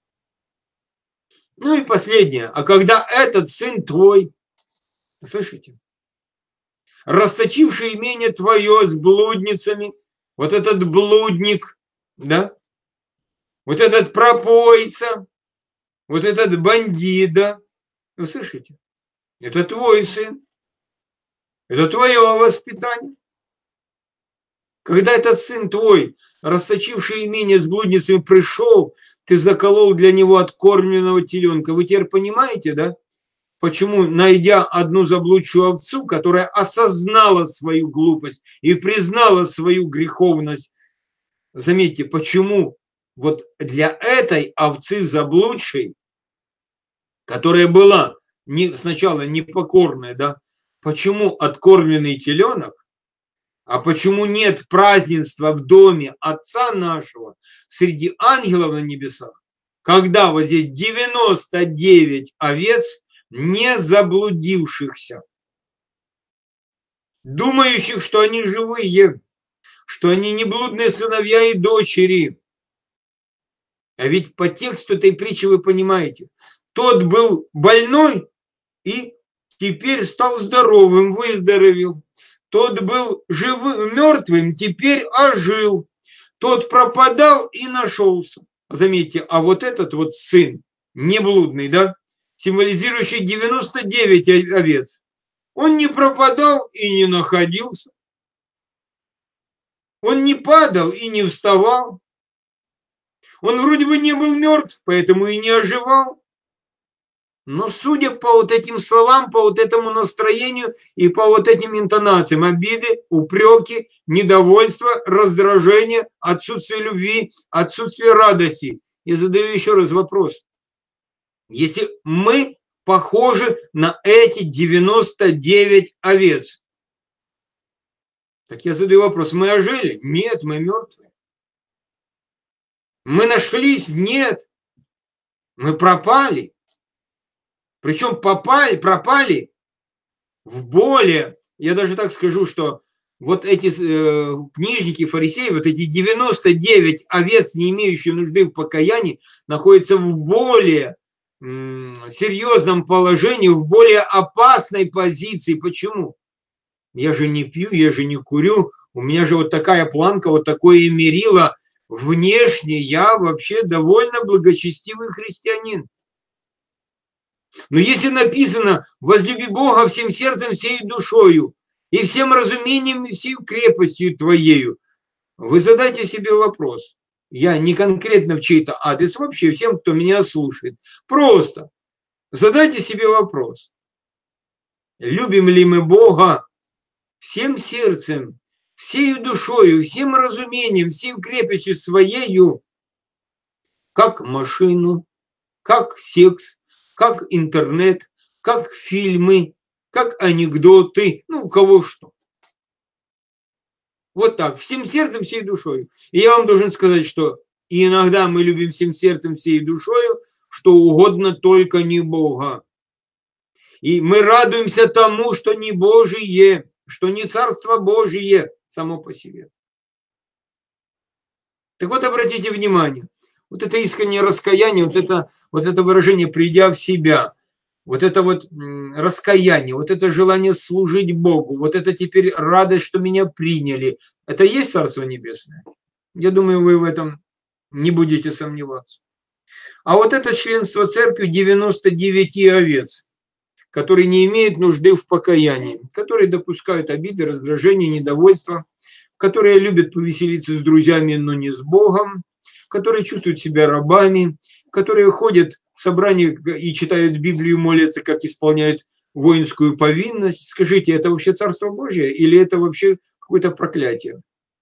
Ну и последнее. А когда этот сын твой, слышите, расточивший имение твое с блудницами, вот этот блудник, да, вот этот пропойца, вот этот бандит, да, вы слышите, это твой сын, это твое воспитание. Когда этот сын твой, расточивший имение с блудницами, пришел, ты заколол для него откормленного теленка. Вы теперь понимаете, да? Почему, найдя одну заблудшую овцу, которая осознала свою глупость и признала свою греховность, заметьте, почему вот для этой овцы заблудшей, которая была не, сначала непокорная, да, почему откормленный теленок, а почему нет празднества в доме Отца нашего среди ангелов на небесах, когда вот здесь девяносто девять овец, не заблудившихся, думающих, что они живые, что они не блудные сыновья и дочери. А ведь по тексту этой притчи вы понимаете, тот был больной и теперь стал здоровым, выздоровел. Тот был живым, мертвым, теперь ожил. Тот пропадал и нашелся. Заметьте, а вот этот вот сын, неблудный, да, символизирующий девяносто девять овец, он не пропадал и не находился. Он не падал и не вставал. Он вроде бы не был мертв, поэтому и не оживал. Но судя по вот этим словам, по вот этому настроению и по вот этим интонациям, обиды, упреки, недовольство, раздражение, отсутствие любви, отсутствие радости. Я задаю еще раз вопрос. Если мы похожи на эти девяносто девять овец, так я задаю вопрос, мы ожили? Нет, мы мертвые. Мы нашлись? Нет. Мы пропали. Причем попали, пропали в более, я даже так скажу, что вот эти э, книжники, фарисеи, вот эти девяносто девять овец, не имеющие нужды в покаянии, находятся в более э, серьезном положении, в более опасной позиции. Почему? Я же не пью, я же не курю, у меня же вот такая планка, вот такое мерило. Внешне я вообще довольно благочестивый христианин. Но если написано «возлюби Бога всем сердцем, всей душою и всем разумением, и всей крепостью твоею», вы задайте себе вопрос. Я не конкретно в чей-то адрес, вообще всем, кто меня слушает. Просто задайте себе вопрос. Любим ли мы Бога всем сердцем, всей душою, всем разумением, всей крепостью своею, как машину, как секс, как интернет, как фильмы, как анекдоты, ну, у кого что. Вот так, всем сердцем, всей душой. И я вам должен сказать, что иногда мы любим всем сердцем, всей душою, что угодно, только не Бога. И мы радуемся тому, что не Божие, что не Царство Божие само по себе. Так вот, обратите внимание, вот это искреннее раскаяние, вот это, вот это выражение «придя в себя», вот это вот раскаяние, вот это желание служить Богу, вот это теперь радость, что меня приняли, это и есть Царство Небесное? Я думаю, вы в этом не будете сомневаться. А вот это членство церкви девяносто девять овец, которые не имеют нужды в покаянии, которые допускают обиды, раздражения, недовольства, которые любят повеселиться с друзьями, но не с Богом, которые чувствуют себя рабами, которые ходят в собрания и читают Библию, молятся, как исполняют воинскую повинность. Скажите, это вообще Царство Божие или это вообще какое-то проклятие?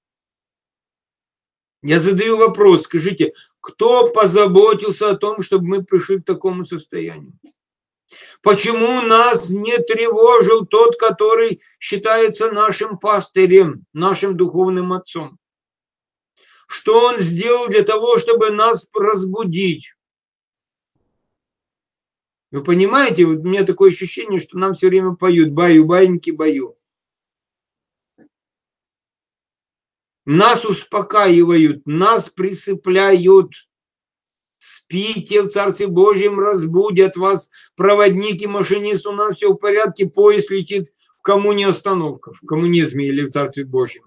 Я задаю вопрос, скажите, кто позаботился о том, чтобы мы пришли к такому состоянию? Почему нас не тревожил тот, который считается нашим пастырем, нашим духовным отцом? Что он сделал для того, чтобы нас разбудить? Вы понимаете, вот у меня такое ощущение, что нам все время поют «баю, баиньки, баю». Нас успокаивают, нас присыпляют. Спите, в Царстве Божьем разбудят вас проводник и машинист, у нас все в порядке, поезд летит, в кому не остановка, в коммунизме или в Царстве Божьем.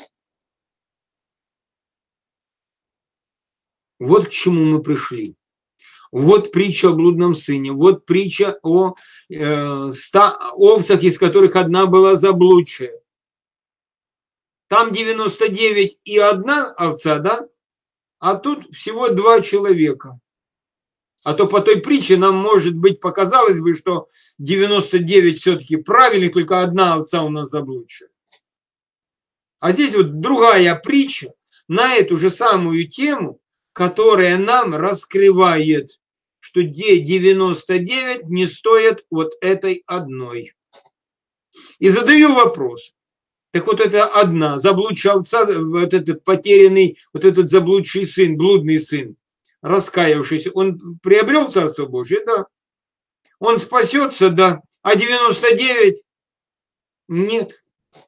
Вот к чему мы пришли. Вот притча о блудном сыне, вот притча о э, ста овцах, из которых одна была заблудшая. Там девяносто девять и одна овца, да? А тут всего два человека. А то по той притче нам, может быть, показалось бы, что девяносто девять все-таки правильных, только одна овца у нас заблудшая. А здесь вот другая притча на эту же самую тему, которая нам раскрывает, что девяносто девять не стоят вот этой одной. И задаю вопрос. Так вот это одна, заблудшая овца, вот этот потерянный, вот этот заблудший сын, блудный сын, раскаявшийся, он приобрел Царство Божие, да. Он спасется, да. А девяносто девять нет.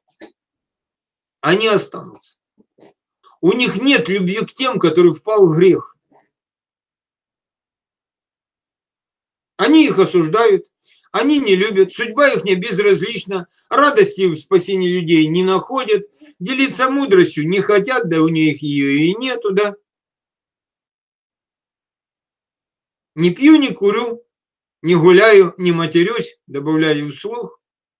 Они останутся. У них нет любви к тем, которые впал в грех. Они их осуждают, они не любят, судьба их не безразлична, радости в спасении людей не находят, делиться мудростью не хотят, да у них ее и нету, да. Не пью, не курю, не гуляю, не матерюсь, добавляю вслух.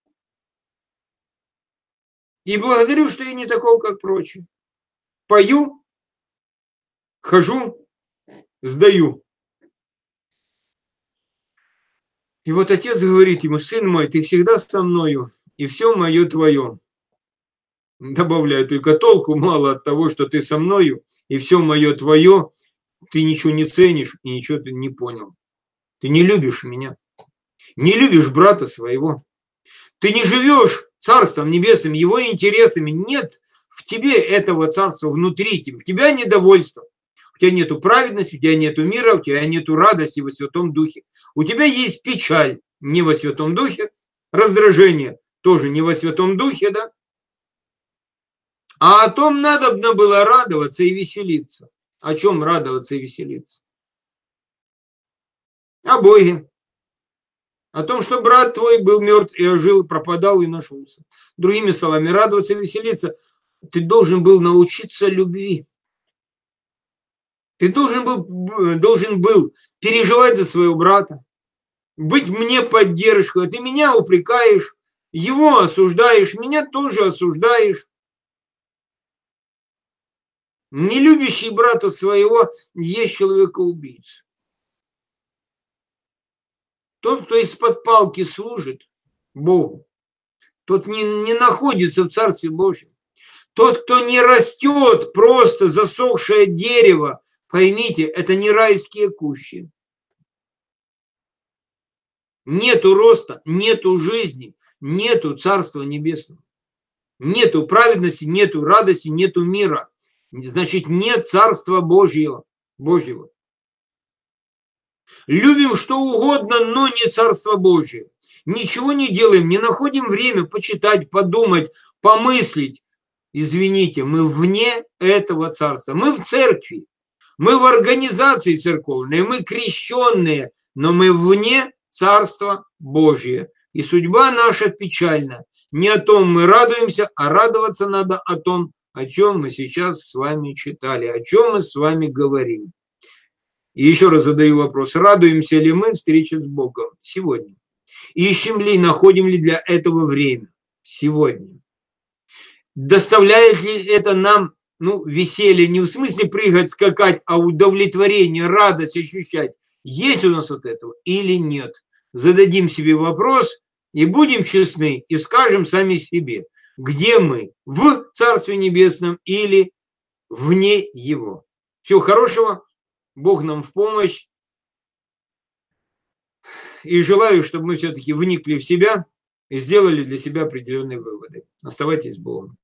И благодарю, что я не такой, как прочие. Пою, хожу, сдаю. И вот отец говорит ему: сын мой, ты всегда со мною, и все мое твое. Добавляю, только толку мало от того, что ты со мною, и все мое твое, ты ничего не ценишь и ничего ты не понял. Ты не любишь меня, не любишь брата своего. Ты не живешь Царством Небесным, его интересами. Нет в тебе этого царства внутри тебя. В тебя недовольство. У тебя нету праведности, у тебя нету мира, у тебя нету радости во Святом Духе. У тебя есть печаль не во Святом Духе, раздражение тоже не во Святом Духе, да? А о том надобно было радоваться и веселиться. О чем радоваться и веселиться? О Боге. О том, что брат твой был мертв и ожил, пропадал и нашелся. Другими словами, радоваться и веселиться. Ты должен был научиться любви. Ты должен был, должен был переживать за своего брата, быть мне поддержкой. Ты меня упрекаешь, его осуждаешь, меня тоже осуждаешь. Не любящий брата своего есть человека-убийца. Тот, кто из-под палки служит Богу, тот не, не находится в Царстве Божьем. Тот, кто не растет, просто засохшее дерево, поймите, это не райские кущи. Нету роста, нету жизни, нету Царства Небесного. Нету праведности, нету радости, нету мира. Значит, нет Царства Божьего. Божьего. Любим что угодно, но не Царство Божие. Ничего не делаем, не находим время почитать, подумать, помыслить. Извините, мы вне этого царства. Мы в церкви, мы в организации церковной, мы крещенные, но мы вне Царства Божия. И судьба наша печальна. Не о том мы радуемся, а радоваться надо о том, о чем мы сейчас с вами читали, о чем мы с вами говорим. И еще раз задаю вопрос, радуемся ли мы встрече с Богом сегодня? Ищем ли, находим ли для этого время сегодня? Доставляет ли это нам, ну, веселье, не в смысле прыгать, скакать, а удовлетворение, радость ощущать? Есть у нас от этого или нет? Зададим себе вопрос и будем честны, и скажем сами себе, где мы, в Царстве Небесном или вне его. Всего хорошего. Бог нам в помощь. и желаю, чтобы мы все-таки вникли в себя и сделали для себя определенные выводы. Оставайтесь с Богом.